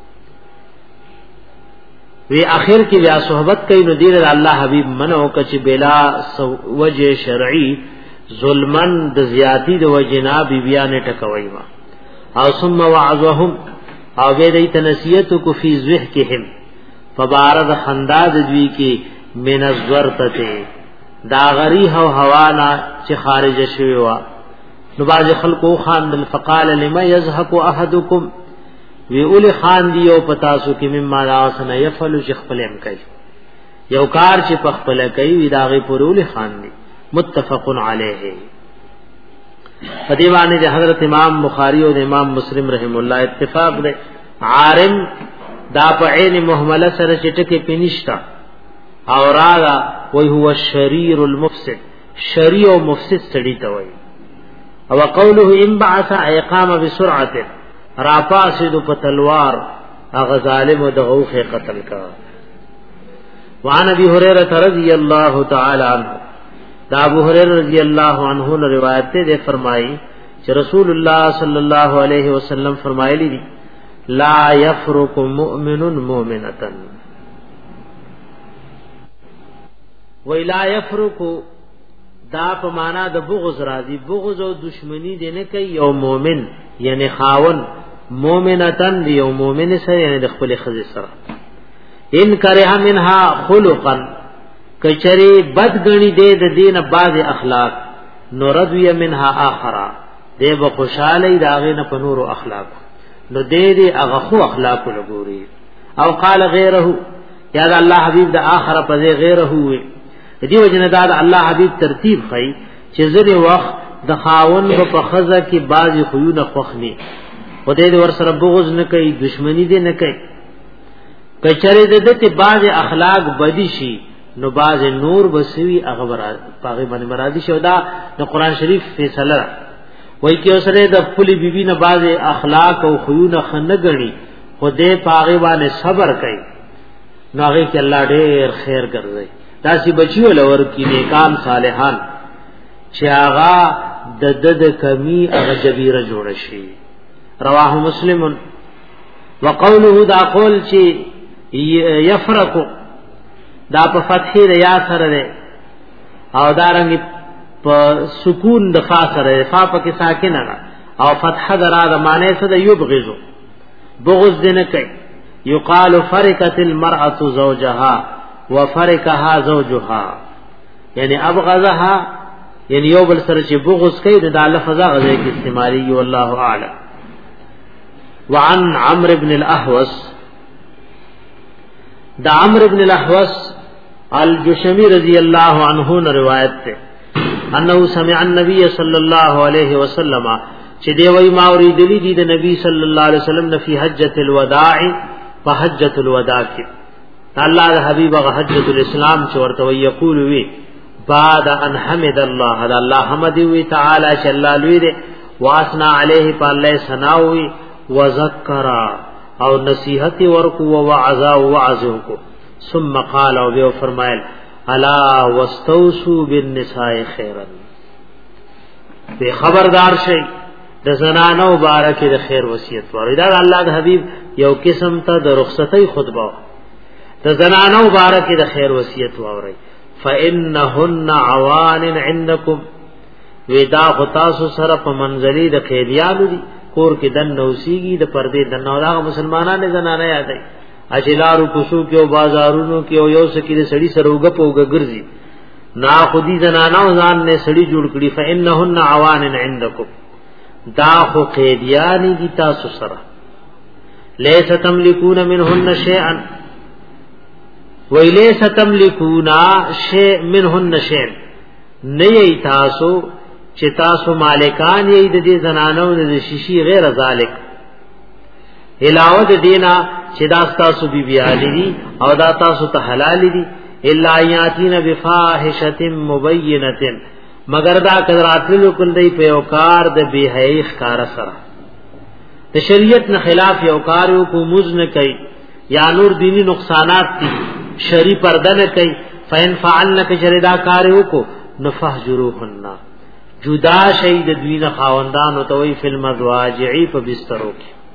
وی اخر کې بیا صحبت کوي نو دې الله حبیب منو کچ بلا وجه شرعي ظلمن د زیاتی د وجنا بیبیانه ټکوي ما او ثم وعظهم او به دې تنسیت کو فی ذهکهم فبارد خنداد دوی کې من الزرته دا غری هو هوانا چې خارج شوی وا نو باز خلقو خان الفقال لما يزهق احدكم وی اول خان دی او پتا سو کې مما راسن يفعل شخپلم کوي یو کار چې پخپل کوي وی داغه پرول خان دی متفق علیه په دی باندې د حضرت امام بخاری او د امام مسلم رحم الله اتفاق دی عارم دا په عین محمله سره چې ټکه پینشتا او راغا وی هو الشریر المفسد شری او مفسد سړی ته وی او قوله ان بعث اقام بسرعه را پاسد په تلوار هغه ظالم او دغه قتل کا وعن ابي هريره رضی الله تعالی عنہ دا ابو هريره رضی الله عنه نے روایت ده فرمائی چې رسول الله صلی الله علیه وسلم فرمایلی دي لا يفرق مؤمن مؤمنه ولا يفرق دا په معنا د بغض راځي بغض او دشمنی دي نه کوي یو مؤمن یعنی خاون مؤمنتن دی یو مؤمن سره یعنی د خپل خزه سره ان کرها منها خلقا کچری بدګنی دې د دینه بعض اخلاق نوردوی منها اخرى دې به خوشاله داغه نه په نور او اخلاق نو دې دې هغه خو اخلاق لګوري او قال غیره یا الله حبیب د اخره په غیره وي دې وجنه دا الله حبیب ترتیب خي چې زری وخت د خاون په خزه کې بعض خيونه خوخني خدای دې ور سره بغض نه کوي دشمنی دې نه کوي کچره دې ته بعض اخلاق بدی شي نو بعض نور بسوي هغه برابر پاغه باندې مرادي شو دا د قران شریف فیصله وای کې اوسره د خپل بیبي نه بعض اخلاق او خيونه خنه غني خدای پاغه باندې صبر کوي نو هغه کې الله ډېر خیر ګرځي داسي بچیو لور کې نیکان صالحان چې هغه د د د کمی هغه جبیره جوړ شي رواه مسلم وقوله دا قول چې یفرق دا په فتح ریا سره ده او دا رنګ په سکون د فا سره فا په کې ساکنه ده او فتح درا د معنی څه ده یبغض بغض دینه کوي یقال فرقت المرأه زوجها وفرقها زوجها یعنی ابغضها یعنی یو بل سره چې بغض کوي دا لفظ غږی کې استعمالي والله اعلم وعن عمرو بن الاحوص دا عمرو بن الاحوص الجشمی رضی الله عنه نے روایت ته انه سمع النبي صلی الله علیه وسلم چې دی وای ما اوریدلی دی د نبی صلی الله علیه وسلم نه فی حجۃ الوداع په حجۃ الوداع کې الله د حبیب غ حجۃ الاسلام چې ورته وی یقول وی بعد ان حمد الله دا الله حمد وی تعالی چې الله لوی دی واسنا علیه په الله ثنا وی وذکر او نصیحت ورکو و وعظ او وعظ کو ثم قال او به فرمایل الا واستوصوا بالنساء خيرا به خبردار شي د زنانو مبارک د خیر وصیت ورې دا الله د حبیب یو قسم ته د رخصتۍ خطبه د زنانو مبارک د خیر وصیت ورې فانهن عوان عندكم ودا خطاسو سره په منزلي د قیدیانو دي کور کې دن نوسیږي د پردې د نوراغه مسلمانانو زنانه یادای اجلارو کوسو کې او بازارونو کې او یو سکه د سړی سره وګ په وګ ګرځي نا خودي زنانو ځان نه سړی جوړ کړي فانهن عوان عندكم دا خو قیدیانی کی تاسو سره لیس تملکون منهن شیئا ویلیس تملکون شیء منهن شیئا نئی تاسو چې تاسو مالکان یې د دې زنانو د شیشي غیر ذالک علاوه د دینا چې دا تاسو بی بیالی دي او دا تاسو ته حلال دي الا یاتین بفاحشه مبینه مگر دا قدراتلو کول دی په یو کار د بی حیی ښکار سره د شریعت نه خلاف یو کار یو کو مزن کوي یا نور دینی نقصانات دي شری پرده نه کوي فین فعلن کجردا کار یو کو نفحجروهن جدا شید دوینه خاوندان او توي فلم ازواجعی په بسترو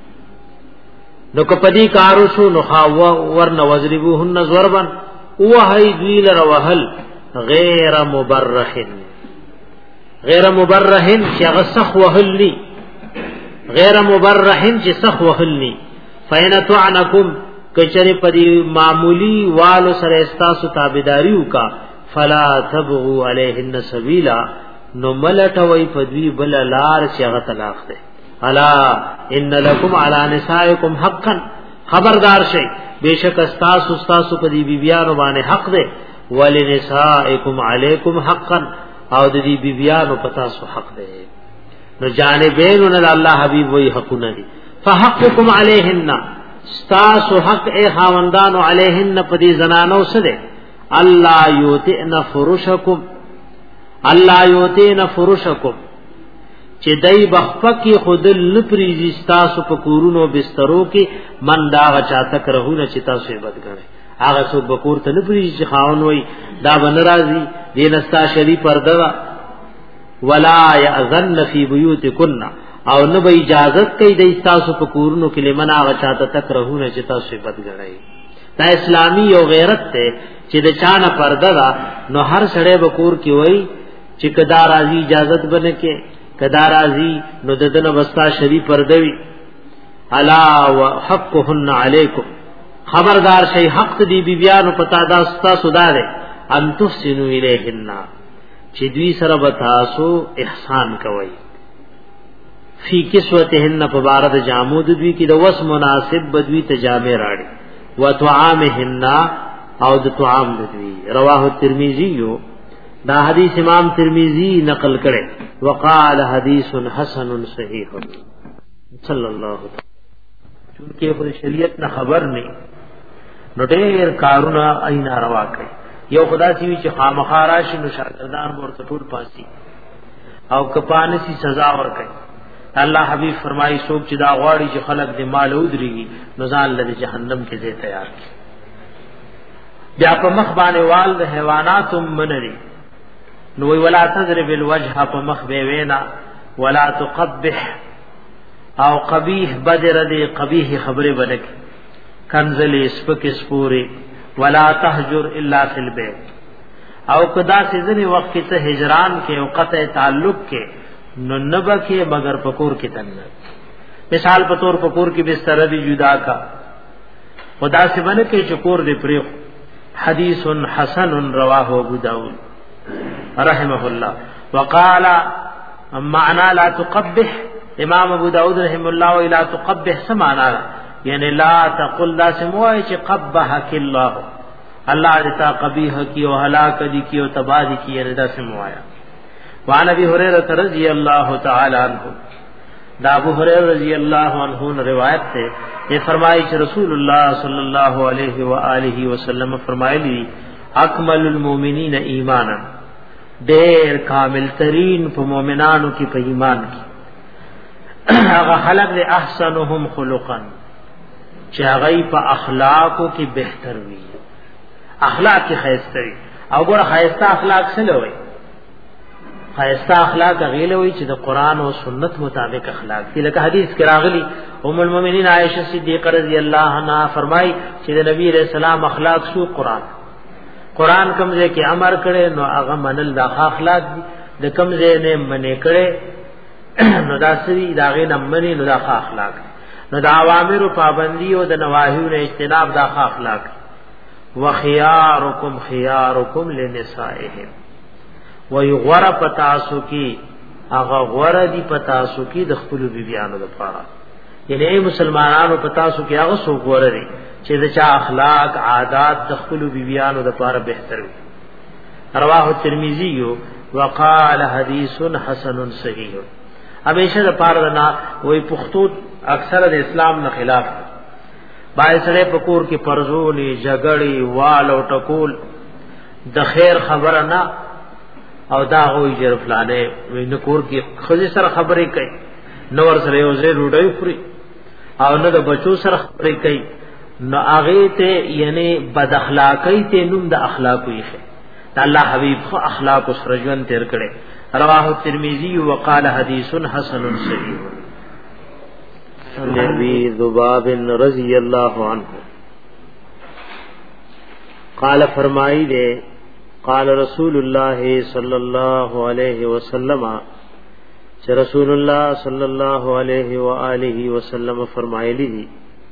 کې نو کپدی کارو شو نو خاو ورن وزربوهن زوربن وهي دویل روهل غیر مبرحن غیر مبرحن چې هغه سخ وهلی غیر مبرحن چې سخ وهلی فین تعنکم کچری پدی معمولی والو سره استاسو تابعداریو کا فلا تبغوا علیهن سبیلا نو ملټوي پدوی بل لار چې هغه طلاق ده الا ان لکم علی نسائکم حقا خبردار شئ بیشک استاسو استاسو پدی بیبیانو باندې حق ده ولنسائکم علیکم حقا او د دې بیبیانو پتا سو حق ده نو جانبین ان الله حبیب وی حقونه دي فحقکم علیهن استاسو حق ای خاوندانو علیهن پدی زنانو سره الله یوتئن فرشکم الله یوتئن فرشکم چې دای بخپکی خودل لپریزی استاسو په کورونو بسترو کې من دا غچا تک رهونه چې تاسو یې بدګنه هغه څوک بکور ته لپریزی خاون وای دا بنرازی دینستا شری پردا ولا یاذن فی بیوتکن او نه به اجازت کوي د استاسو په کورونو کې لمن هغه چاته تک رهونه چې تاسو یې بدګنه دا اسلامی او غیرت ته چې د چانه پردا دا نو هر سړی بکور کې وای چې کدا راضی اجازت بنه کې کدا راضی نو ددن وستا شری پردوی الا وحقهن علیکم خبردار شی حق دی بیبیانو پتا دا ستا سوداره ان تحسنوا الیهن چې دوی سره بتاسو احسان کوي فی کسوتهن فبارد جامود دوی کی د وس مناسب بدوی ته جامع راړي وطعامهن او د طعام دوی رواه الترمذی دا حدیث امام ترمذی نقل کړي وقال حدیث حسن صحیح صلی الله تعالی چونکه پر شریعت نه خبر نه نو ډېر کارونه اینا روا کوي یو خدا سی چې خامخاراشي نو شاګردان ورته ټول پاسي او کپانسی سزا ور کوي الله حبیب فرمایي څوک چې دا غواړي چې خلق دې مال ودرېږي نو ځان له جهنم کې دې تیار کړي بیا په مخ باندې وال د حیوانات منري نو ولا تضرب الوجه په مخ به وینا ولا تقبح او قبیح بدر دې قبیح خبره بنک کنزل اسپک اسپوري ولا تهجر الا فی البيت او کدا سيزنی وخت ته هجران کې او قطع تعلق کې نو نبا کې مگر پکور کې تنه مثال په تور پکور کې بستر دی جدا کا خدا سے بن کې چکور دی پریو حدیث حسن رواه ابو داود رحمه الله وقال معنى لا تقبح امام ابو داود رحمه الله ولا تقبح سمعنا یعنی لا تقل لا سموای چې قبحك الله الله دې تا قبیح کی او هلاک دي کی او تباہ دي کی یعنی دا سموایا وعن ابي هريره رضی الله تعالی عنہ دا ابو هريره رضی الله عنہ روایت ہے یہ فرمائی کہ رسول اللہ صلی اللہ علیہ وآلہ وسلم فرمایلی اکمل المؤمنین ایمانا ډیر کامل ترین په مؤمنانو کې په ایمان کې هغه خلق له احسنهم خلقا چې هغه په اخلاقو کې بهتر وي اخلاق کې خیرستري او ګور خیرسته اخلاق څه لوي خاصه اخلاق غیله وی چې د قران او سنت مطابق اخلاق دي. لکه حدیث کې راغلی ام المؤمنین عائشہ صدیقہ رضی الله عنها فرمای چې د نبی رسول الله اخلاق شو قران قران کوم ځای کې امر کړي نو هغه منل د اخلاق دي، د کوم ځای نه منې کړي نو دا سری داغه نه منې نو د اخلاق دي. نو د اوامر او پابندي او د نواهی او اجتناب د اخلاق وخياركم خياركم لنسائهم ويغور پتاسو کی هغه غور دي پتاسو کی د خپل بیبيانو لپاره، یعنی مسلمانانو پتاسو کی هغه سو غور دي چې د چا اخلاق عادات د خپل بیبيانو لپاره بهتر وي. رواه ترمذی وقال حدیث حسن صحیح. همیشه د پاره نه وای پختو اکثر د اسلام نه خلاف بای سره پکور کې پرزولي جګړې وال او ټکول د خیر خبره نه او دا وې جر فلانه وینه کور کې خځه سره خبرې کوي نو ور سره یو ځای روډي خوري او نه د بچو سره خبرې کوي نو هغه ته یعنی بد اخلاقی ته نوم د اخلاق وي ښه الله حبیب خو اخلاق سره ژوند تیر کړي. رواه ترمذی وقال حدیث حسن صحیح. نبی ذباب رضی اللہ عنہ قال فرمائی دے قال رسول اللہ صلی اللہ علیہ وسلم چه رسول اللہ صلی اللہ علیہ وآلہ وسلم فرمائی لی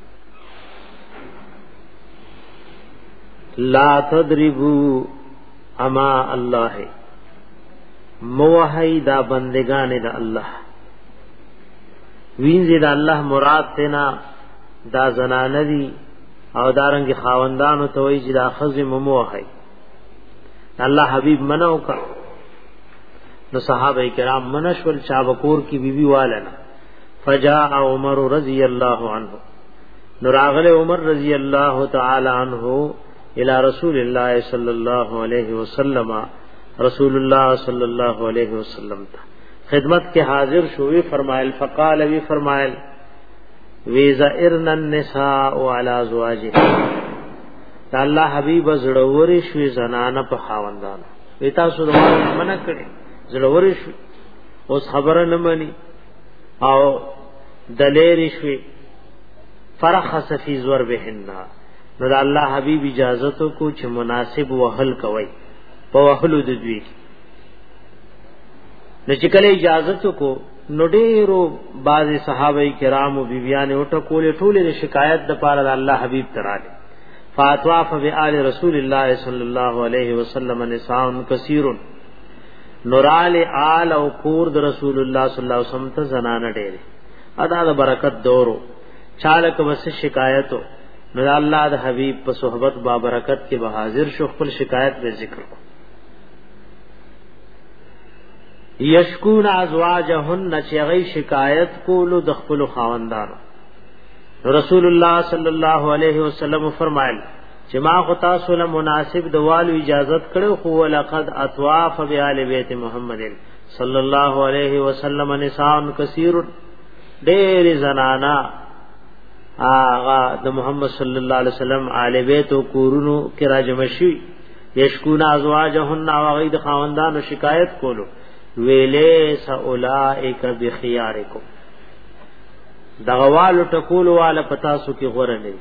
لا تضربوا اما اللہ موحی دا بندگان دا اللہ وینځي د الله مراد تینا دا زنان دي او دارنګ خاوندانو ته وایي چې دا خزم موهي الله حبيب منو کا نو صحابه کرام منشول چا بکور کی بیبي والنا فجاء عمر رضی الله عنه نو راغله عمر رضی الله تعالی عنہ الى رسول الله صلی الله علیه وسلم رسول الله صلی الله علیه وسلم تا خدمت کے حاضر شوی فرمائل فقال وی فرمائل ویزائرن النساء علی ازواجها دا الله حبیب زړوري شوی زنانه په خاوندانو وی تاسو دغه منع کړي زړوري شوی اوس خبره نه مانی او دلیر شوی فرخص فی ضربهن نو دا الله حبیب اجازه کو چې مناسب وهل کوي په وهلو د دوی نو چې کله اجازه کو نو ډیرو بعض صحابه کرام او بیبیان او ټکول ټول شکایت د پاره د الله حبیب تراله فاطواف بآل رسول الله صلی الله علیه وسلم نساء کثیر نورال آل او کور د رسول الله صلی الله علیه وسلم ته زنانه ډیره ادا د برکت دورو چالک وس شکایتو نو الله د حبیب په صحبت با برکت کې به حاضر شو خپل شکایت به ذکر کو یشکون ازواجهن چغی شکایت کولو د خپل خاوندانو رسول الله صلی الله علیه وسلم فرمایل چې ما خو تاسو له مناسب دوالو اجازت کړو خو ولقد اطواف بیال بیت محمد صلی الله علیه وسلم نساء کثیر ډېر زنانا آغا د محمد صلی الله علیه وسلم آل بیت او کورونو کې راجمشي یشکون ازواجهن او غید خاوندانو شکایت کولو ویلے ساولائک بخیارکم دغوالو ټکولو والا پتاسو کې غره نه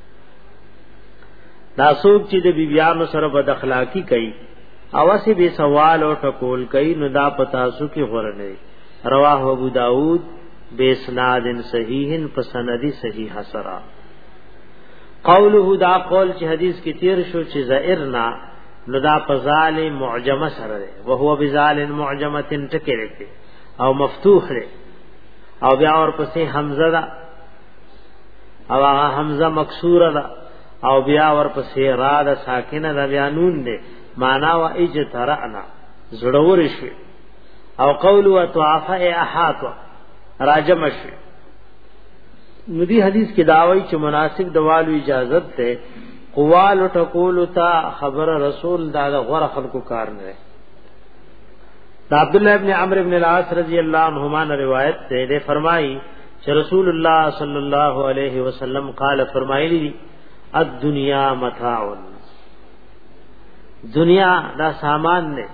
دا څوک چې د بیبیانو سره بد اخلاقی کوي اواسی به سوال او ټکول کوي نو دا پتاسو کې غره نه. رواه ابو داود بسناد صحیح پسندی صحیح سرا. قوله دا قول چې حدیث کې تیر شو چې زائرنا نو دا پزال معجمه سره ده وهو بزال معجمه تکره او مفتوح ده او بیا اور پسې حمزه ده او هغه حمزه مکسوره ده او بیا ور پسې را ده ساکنه ده بیا نون ده معنا وا اجترعنا زړور شي او قول وتعفى احاط راجم شي. ندی حدیث کې داوی چې مناسب دوالو اجازت ده قوال ټکول تا خبر رسول دا غره خلکو کار نه. دا عبد الله ابن عمرو ابن العاص رضی اللہ عنہما نے روایت سے دے فرمائی کہ رسول اللہ صلی اللہ علیہ وسلم قال فرمائی لی الدنیا متاع دنیا دا سامان نے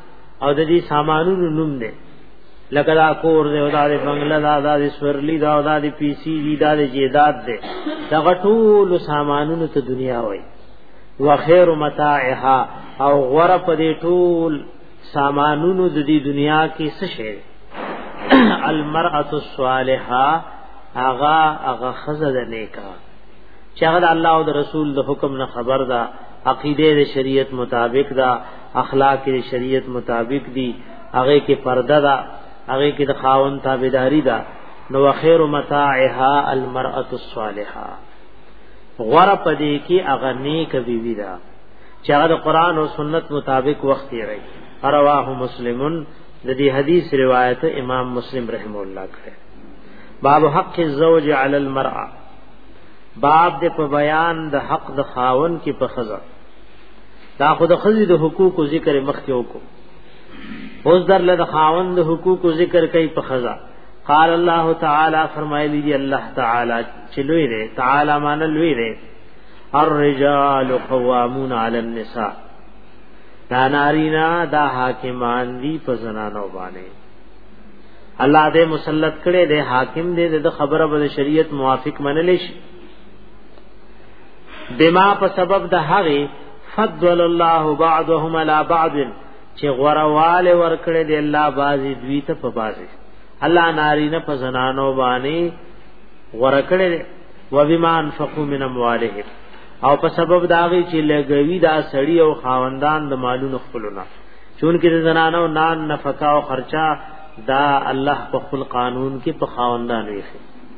او د دې سامانونو نوم دی لکه دا کور دی او دا د بنگله دا دا د سورلی دا دا د پی سی دی دا د جیداد دی دا ټول سامانونو ته دنیا وای وخیر متاعها او غره په دې ټول سامانونو د دې دنیا کې څه شی المرأة الصالحه اغا اغا خزد نیکا چې هغه الله او د رسول د حکم نه خبر ده عقیده د شریعت مطابق ده اخلاق د شریعت مطابق دي هغه کې پرده ده هغه کې د خاوند تابعداري ده نو خیر متاعها المرأة الصالحه غره پدې کې هغه نیک بیوی ده چې هغه د قران او سنت مطابق وخت یې رہی رواه مسلمون د دې حدیث روایت امام مسلم رحم الله کړه باب حق الزوج علی المرأة باب د په بیان د حق د خاون کې په خزه دا خود خزې د حقوق ذکر مخ کې وکړو اوس در له خاون د حقوق ذکر کوي په خزه قال الله تعالی فرمایلی دی الله تعالی چلوې ده تعالی مان لوی ده الرجال قوامون علی النساء دا نارینا دا حاکمان دی په زنانو باندې الله دې مسلط کړي دې حاکم دې د خبره به شریعت موافق منل شي بما په سبب د هغه فضل الله بعضهم على بعض چې غورواله ور کړي دې الله بازي دوی ته په بازي الله نارینه په زنانو باندې ور کړي و بما انفقوا من اموالهم او په سبب داغي چې لګوي دا سړی او خاوندان د مالونو خپلونه چون کې د زنانو نان نفقه او خرچا دا الله په خپل قانون کې په خاوندان ویخي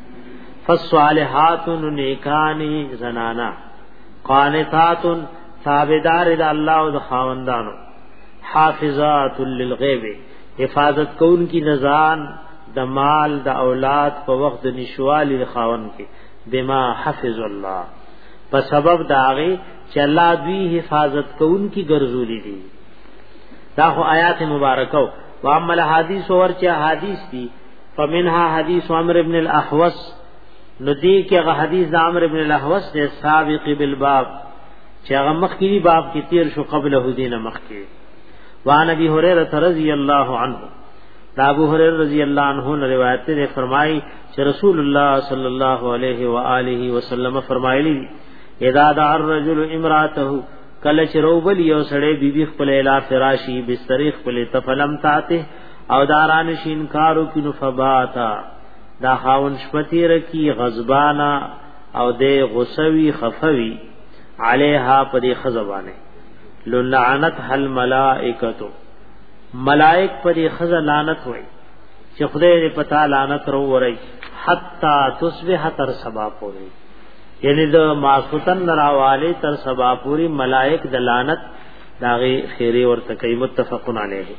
فالصالحات نیکانی زنانا قانتات تابعدار د الله او د خاوندانو حافظات للغیب حفاظت کون کی نزان د مال د اولاد په وخت نشوالی د خاوند کې بما حفظ الله په سبب داغه چې الله دوی حفاظت کون کی ګرځولې دي دا خو آیات مبارکاو وعمل حدیث ورچا حدیث دي فمنها حدیث عمرو ابن الاحوص ندی کې هغه حدیث د عمرو ابن الاحوص سے سابق بالباب چې هغه مخکې باب کې تیر شو قبل هدین مخکې وان ابي هريره رضی الله عنه دا ابو هريره رضی الله عنه نے روایت نے فرمائی کہ رسول الله صلی الله علیه و آله وسلم فرمایلی اذا دع الرجل امراته کله چې روبل یو سړی بیبي خپل اله فراشي بستر خپل تفلم تاته او داران شین کارو کینو فباتا دا خاون شپتی رکی غضبانا او دے غسوی خفوی علیها پدی خزبانے لعنت حل ملائکتو ملائک پدی خز لعنت ہوئی چې خدای دې پتا لعنت رو ورئی حتا تصبح تر سبا پوری یعنی د ماسوتن راواله تر سبا پوری ملائک د لعنت داغي خیری ورته کوي متفقن علیه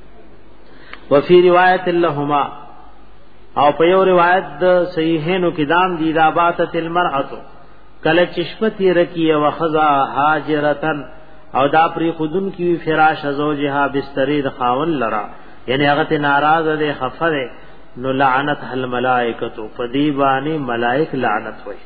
وفي روایت لهما او په یو روایت د صحیحینو کې دام دی رابطه المرأه کله چشمتی رکی او خذا هاجرتن او دا پری خودن کی فراش زوجها بستری د خاون لرا یعنی هغه ته ناراض ده خفره نو لعنت الملائکه فدیبانی ملائک لعنت وای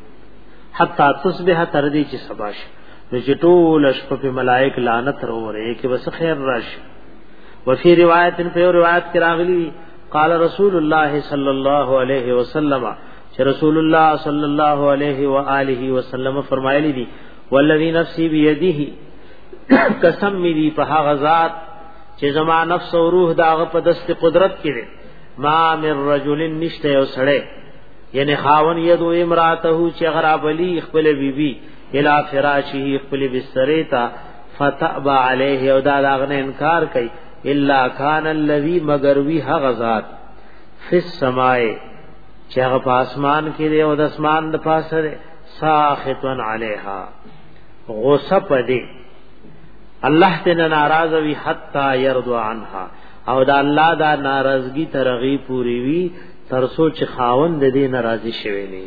حتا تصبح تردی چې سباش نو چټول شپ په ملائک لعنت وروره کې بس خیر راش وفي روایت په روایت کې راغلی قال رسول الله صلی الله علیه وسلم چې رسول الله صلی الله علیه و آله وسلم فرمایلی دي والذي نفسي بيده قسم می په هغه ذات چې زما نفس او روح داغه په دست قدرت کې دي ما من رجل نشته او سړی یعنی خاون یدو امراته چې غراب علی خپل بیبي الی فراشه خپل بستر تا فتعب علیه او دا داغه انکار کوي الا کان الذی مگر وی هغه ذات فی السماء چې هغه په اسمان کې دی او د اسمان د پاسه دی ساخطن علیها غصه پدې الله ته ناراض وی حتا يرضى عنها او دا الله دا ناراضگی ترغی پوری وی تر سوچ خاوند دې ناراضی شوی نه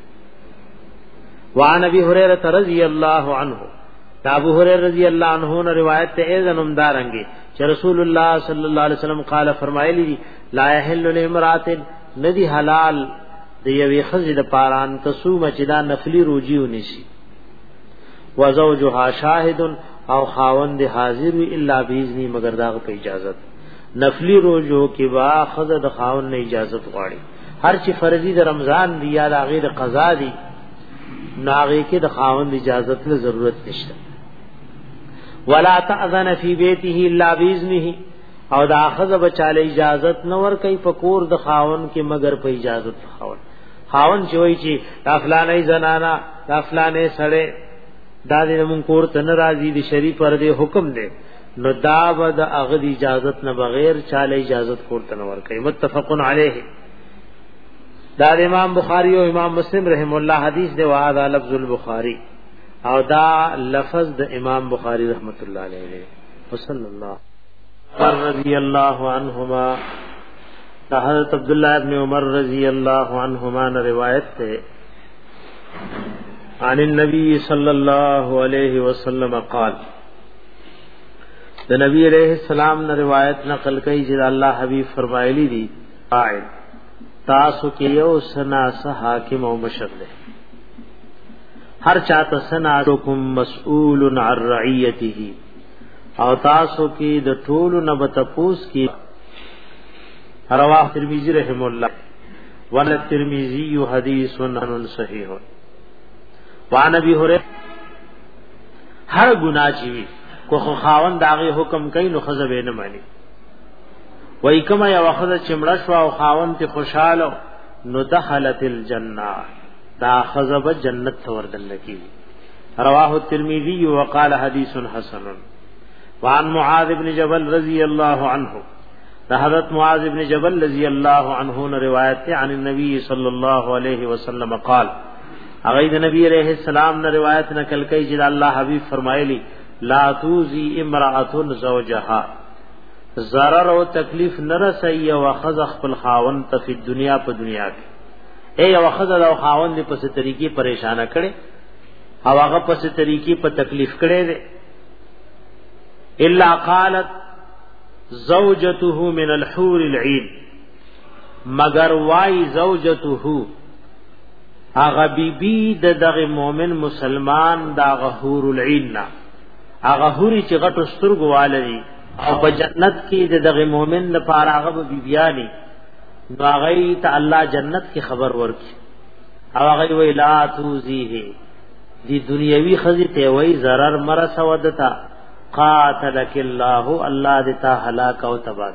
وان ابي هريره رضی الله عنه دا ابو هريره رضی الله عنه نے روایت ته اذن دارنگی چې رسول الله صلی الله علیه وسلم قال فرمایلی لا يحل لامرات ندی حلال د یوې خزې د پاران تسو مچدا نفلی روجی ونشي وزوجها شاهد او خاوند حاضر وی الا باذن مگر دا په اجازه نفلی روزو کې وا خزه د خاوند نه اجازه غواړي هر چې فرضی د رمضان دی یا د غیر قضا دی ناغه کې د خاوند اجازه له ضرورت نشته ولا تاذن فی بیته الا باذنه او دا خزه بچاله اجازه نه ور کوي فکور د خاوند کې مگر په اجازه خاوند خاوند چوي چې دا فلانه زنانا دا فلانه سړی دا دې مون کور ته ناراضي دي شریف پر دې حکم دی نو دا ود اغد اجازت نه بغیر چاله اجازت کور ته نور کوي متفقن علیه دا امام بخاری او امام مسلم رحم الله حدیث دی وهذا لفظ البخاری او دا لفظ د امام بخاری رحمت الله علیه وصلی الله رضی الله عنهما حضرت عبداللہ ابن عمر رضی اللہ عنہما نے روایت ہے عن النبي صلى الله عليه وسلم قال د نبی علیہ السلام نے روایت نقل کړي چې الله حبیب فرمایلی دي قائل تاسو کې یو سنا سه حاکم او مشر دی هر چاته سنا کوم مسئول عن رعیته او تاسو کې د ټولو نه بتپوس کی رواه ترمذی رحم الله ول ترمذی حدیث صحیح وعن ابي هريره هر گناہ چوي کو خاوند داغه حکم کوي نو خزبه نه مانی وای کما یا وخت چمړه شو او خاوند ته خوشاله نو دخلت الجنه دا خزبه جنت توردل کی رواه الترمذی وقال حدیث حسن وعن معاذ بن جبل رضی اللہ عنہ حضرت معاذ بن جبل رضی اللہ عنہ نے روایت ہے عن النبی صلی اللہ علیہ وسلم قال اغید نبی علیہ السلام نے روایت نقل کی جدا اللہ حبیب فرمائلی لا توزی امرأۃ زوجها ضرر او تکلیف نرسی او خذ خپل خاوند ته په دنیا په دنیا کې اے او خذ او خاوند په څه طریقې پریشان کړي او هغه په څه طریقې په تکلیف کړي دي الا قالت زوجته من الحور العين مگر وای زوجته اغه بیبی د دغه مؤمن مسلمان دا غحور العين نا اغه حوري چې غټو سترګو والي او په جنت کې د دغه مؤمن لپاره هغه بیبیانی نو هغه ته الله جنت کی خبر ورکي او هغه وی لا توزیه دی دنیوي خزي ته وی zarar مرس ودتا قاتلک الله الله دتا هلاک او تباہ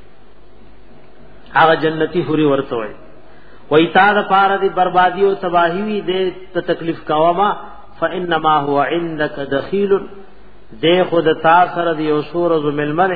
هغه جنتی حوري ورته وی وی تا د پاره دی بربادی او تباہی وی دې ته تکلیف کاوما فانما هو عندك دخيل دے خود تا سره دی اسور از ملمنه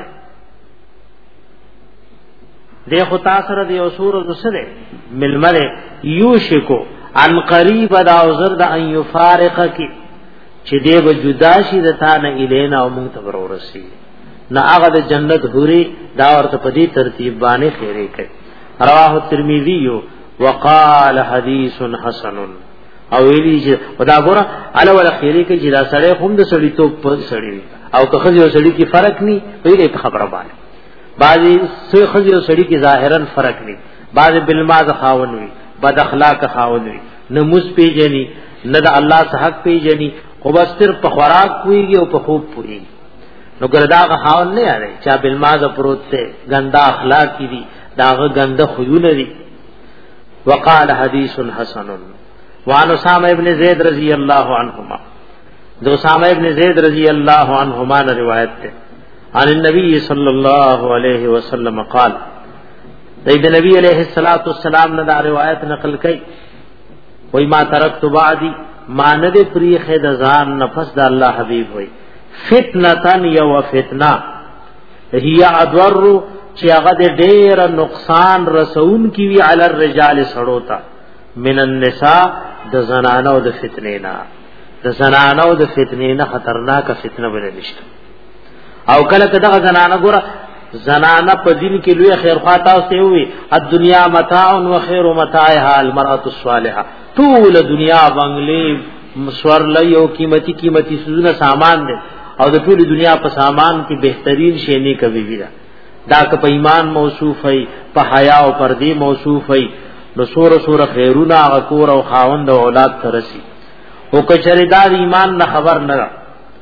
دے خود تا سره دی اسور از سره ملمنه یوشکو ان قریب دا عذر د ان یفارق کی چې دی به جدا شي د تا نه الینا او مونږ ته ورورسي نه هغه د جنت حوري دا ورته په دې ترتیب باندې خیره کوي رواه الترمذی وقال حدیث حسن او ویلی چې ودا ګوره اله ولا خیره کې چې دا سړی هم د سړی تو په سړی او که خځه او سړی کې فرق ني ویلې په خبره باندې بعضی سو خځه او سړی کې ظاهرا فرق ني بعض بالماز خاون وي بد اخلاق خاون وي نموز پیجنی نه د الله څخه حق پیجنی خو بس تر په خوراک کوي او په خوب پوي نو ګردا خاون نه یاري چا بالماز پروت ته ګندا اخلاق دي داغه ګنده خيونه دي وقال حديث حسن وعن اسامہ ابن زید رضی اللہ عنہما دو اسامہ ابن زید رضی اللہ عنہما نے روایت ہے عن النبی صلی اللہ علیہ وسلم قال دید نبی علیہ الصلوۃ والسلام نے دا روایت نقل کی وای ما ترکت بعدی ما ند پری خد زان نفس دا اللہ حبیب ہوئی فتنتن یو فتنہ هي ادور چې هغه د ډېر نقصان رسون کی وی علی الرجال سړوتا من النساء د زنانو د فتنې نه د زنانو د فتنې نه خطرناک فتنه بل نشته او کله کله زنانه ګوره زنانه په دین کې لوی خیر خواته او ته وي الدنيا متاع و خیر متاعها المرأة الصالحه ټول دنیا بنگلې مسور لایو قیمتي قیمتي سوزونه سامان دي او د ټول دنیا په سامان کې بهترین شی نه کوي ویرا دا که په ایمان موصوف وي په حیا او پردی موصوف وي نو سور سور خیرونا غکور او خاوند او اولاد ترسي او کچریدار ایمان نه خبر نه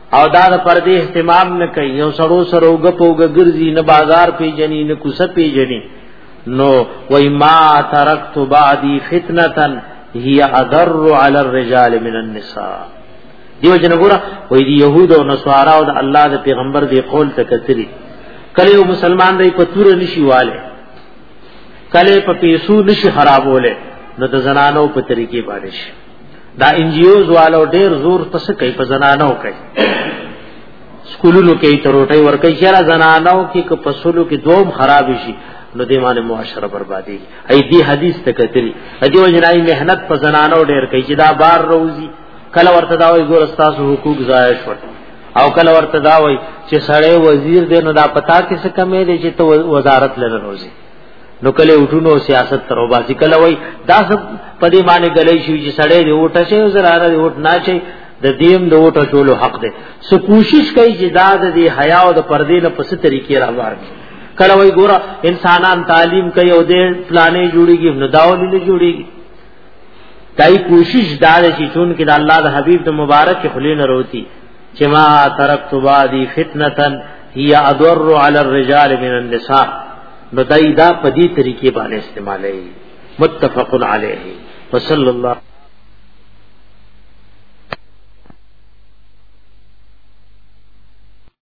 او دا د پردې اهتمام نه کوي یو سړو سره وګپوګ ګرځي نه بازار پیجنې نه کوسه پیجنې نو وای ما ترکت بعدی فتنه هي اضر علی الرجال من النساء. دیو جنګورا وای دی يهود او نصارا او د الله د پیغمبر دی قول ته کتري کله یو مسلمان دی په تور نشي والے کله په پیسو نشي خرابوله نو د زنانو په طریقې باندې شي. دا انجیوز والو ډیر زور پس کوي په زنانو کوي سکولونو کې تروټي ور کوي چې را زنانو کې په پسولو کې دوم خراب شي نو د ایمان معاشره بربادي. ای دې حدیث ته کتري اجو جنای مهنت په زنانو ډیر کوي چې دا بار روزي کله ورته دا وي ګور استاسو حقوق ضایع شو او کله ورته دا وي چې سړی وزیر دی نو دا پتا کې څه کمې دی چې ته وزارت لره روزي نو کله وټونو سیاست تر وباسي کله وای دا سب پدې باندې غلې شي چې سړی دی وټه شي او زراره دی وټ نه شي د دیم د وټه چولو حق دی. سو کوشش کوي چې دا د حیا او د پردې نه پس طریقې راوړي. کله وای ګوره انسانان تعلیم کوي او دې پلانې جوړيږي نو داولې نه جوړيږي. دای کوشش دار شي چون کې د الله د حبيب د مبارک خلین وروتي چې ما ترکت بعدی فتنه هي اضر علی الرجال من النساء نو دای دا په دې طریقې باندې استعمالي. متفق علیه وصلی الله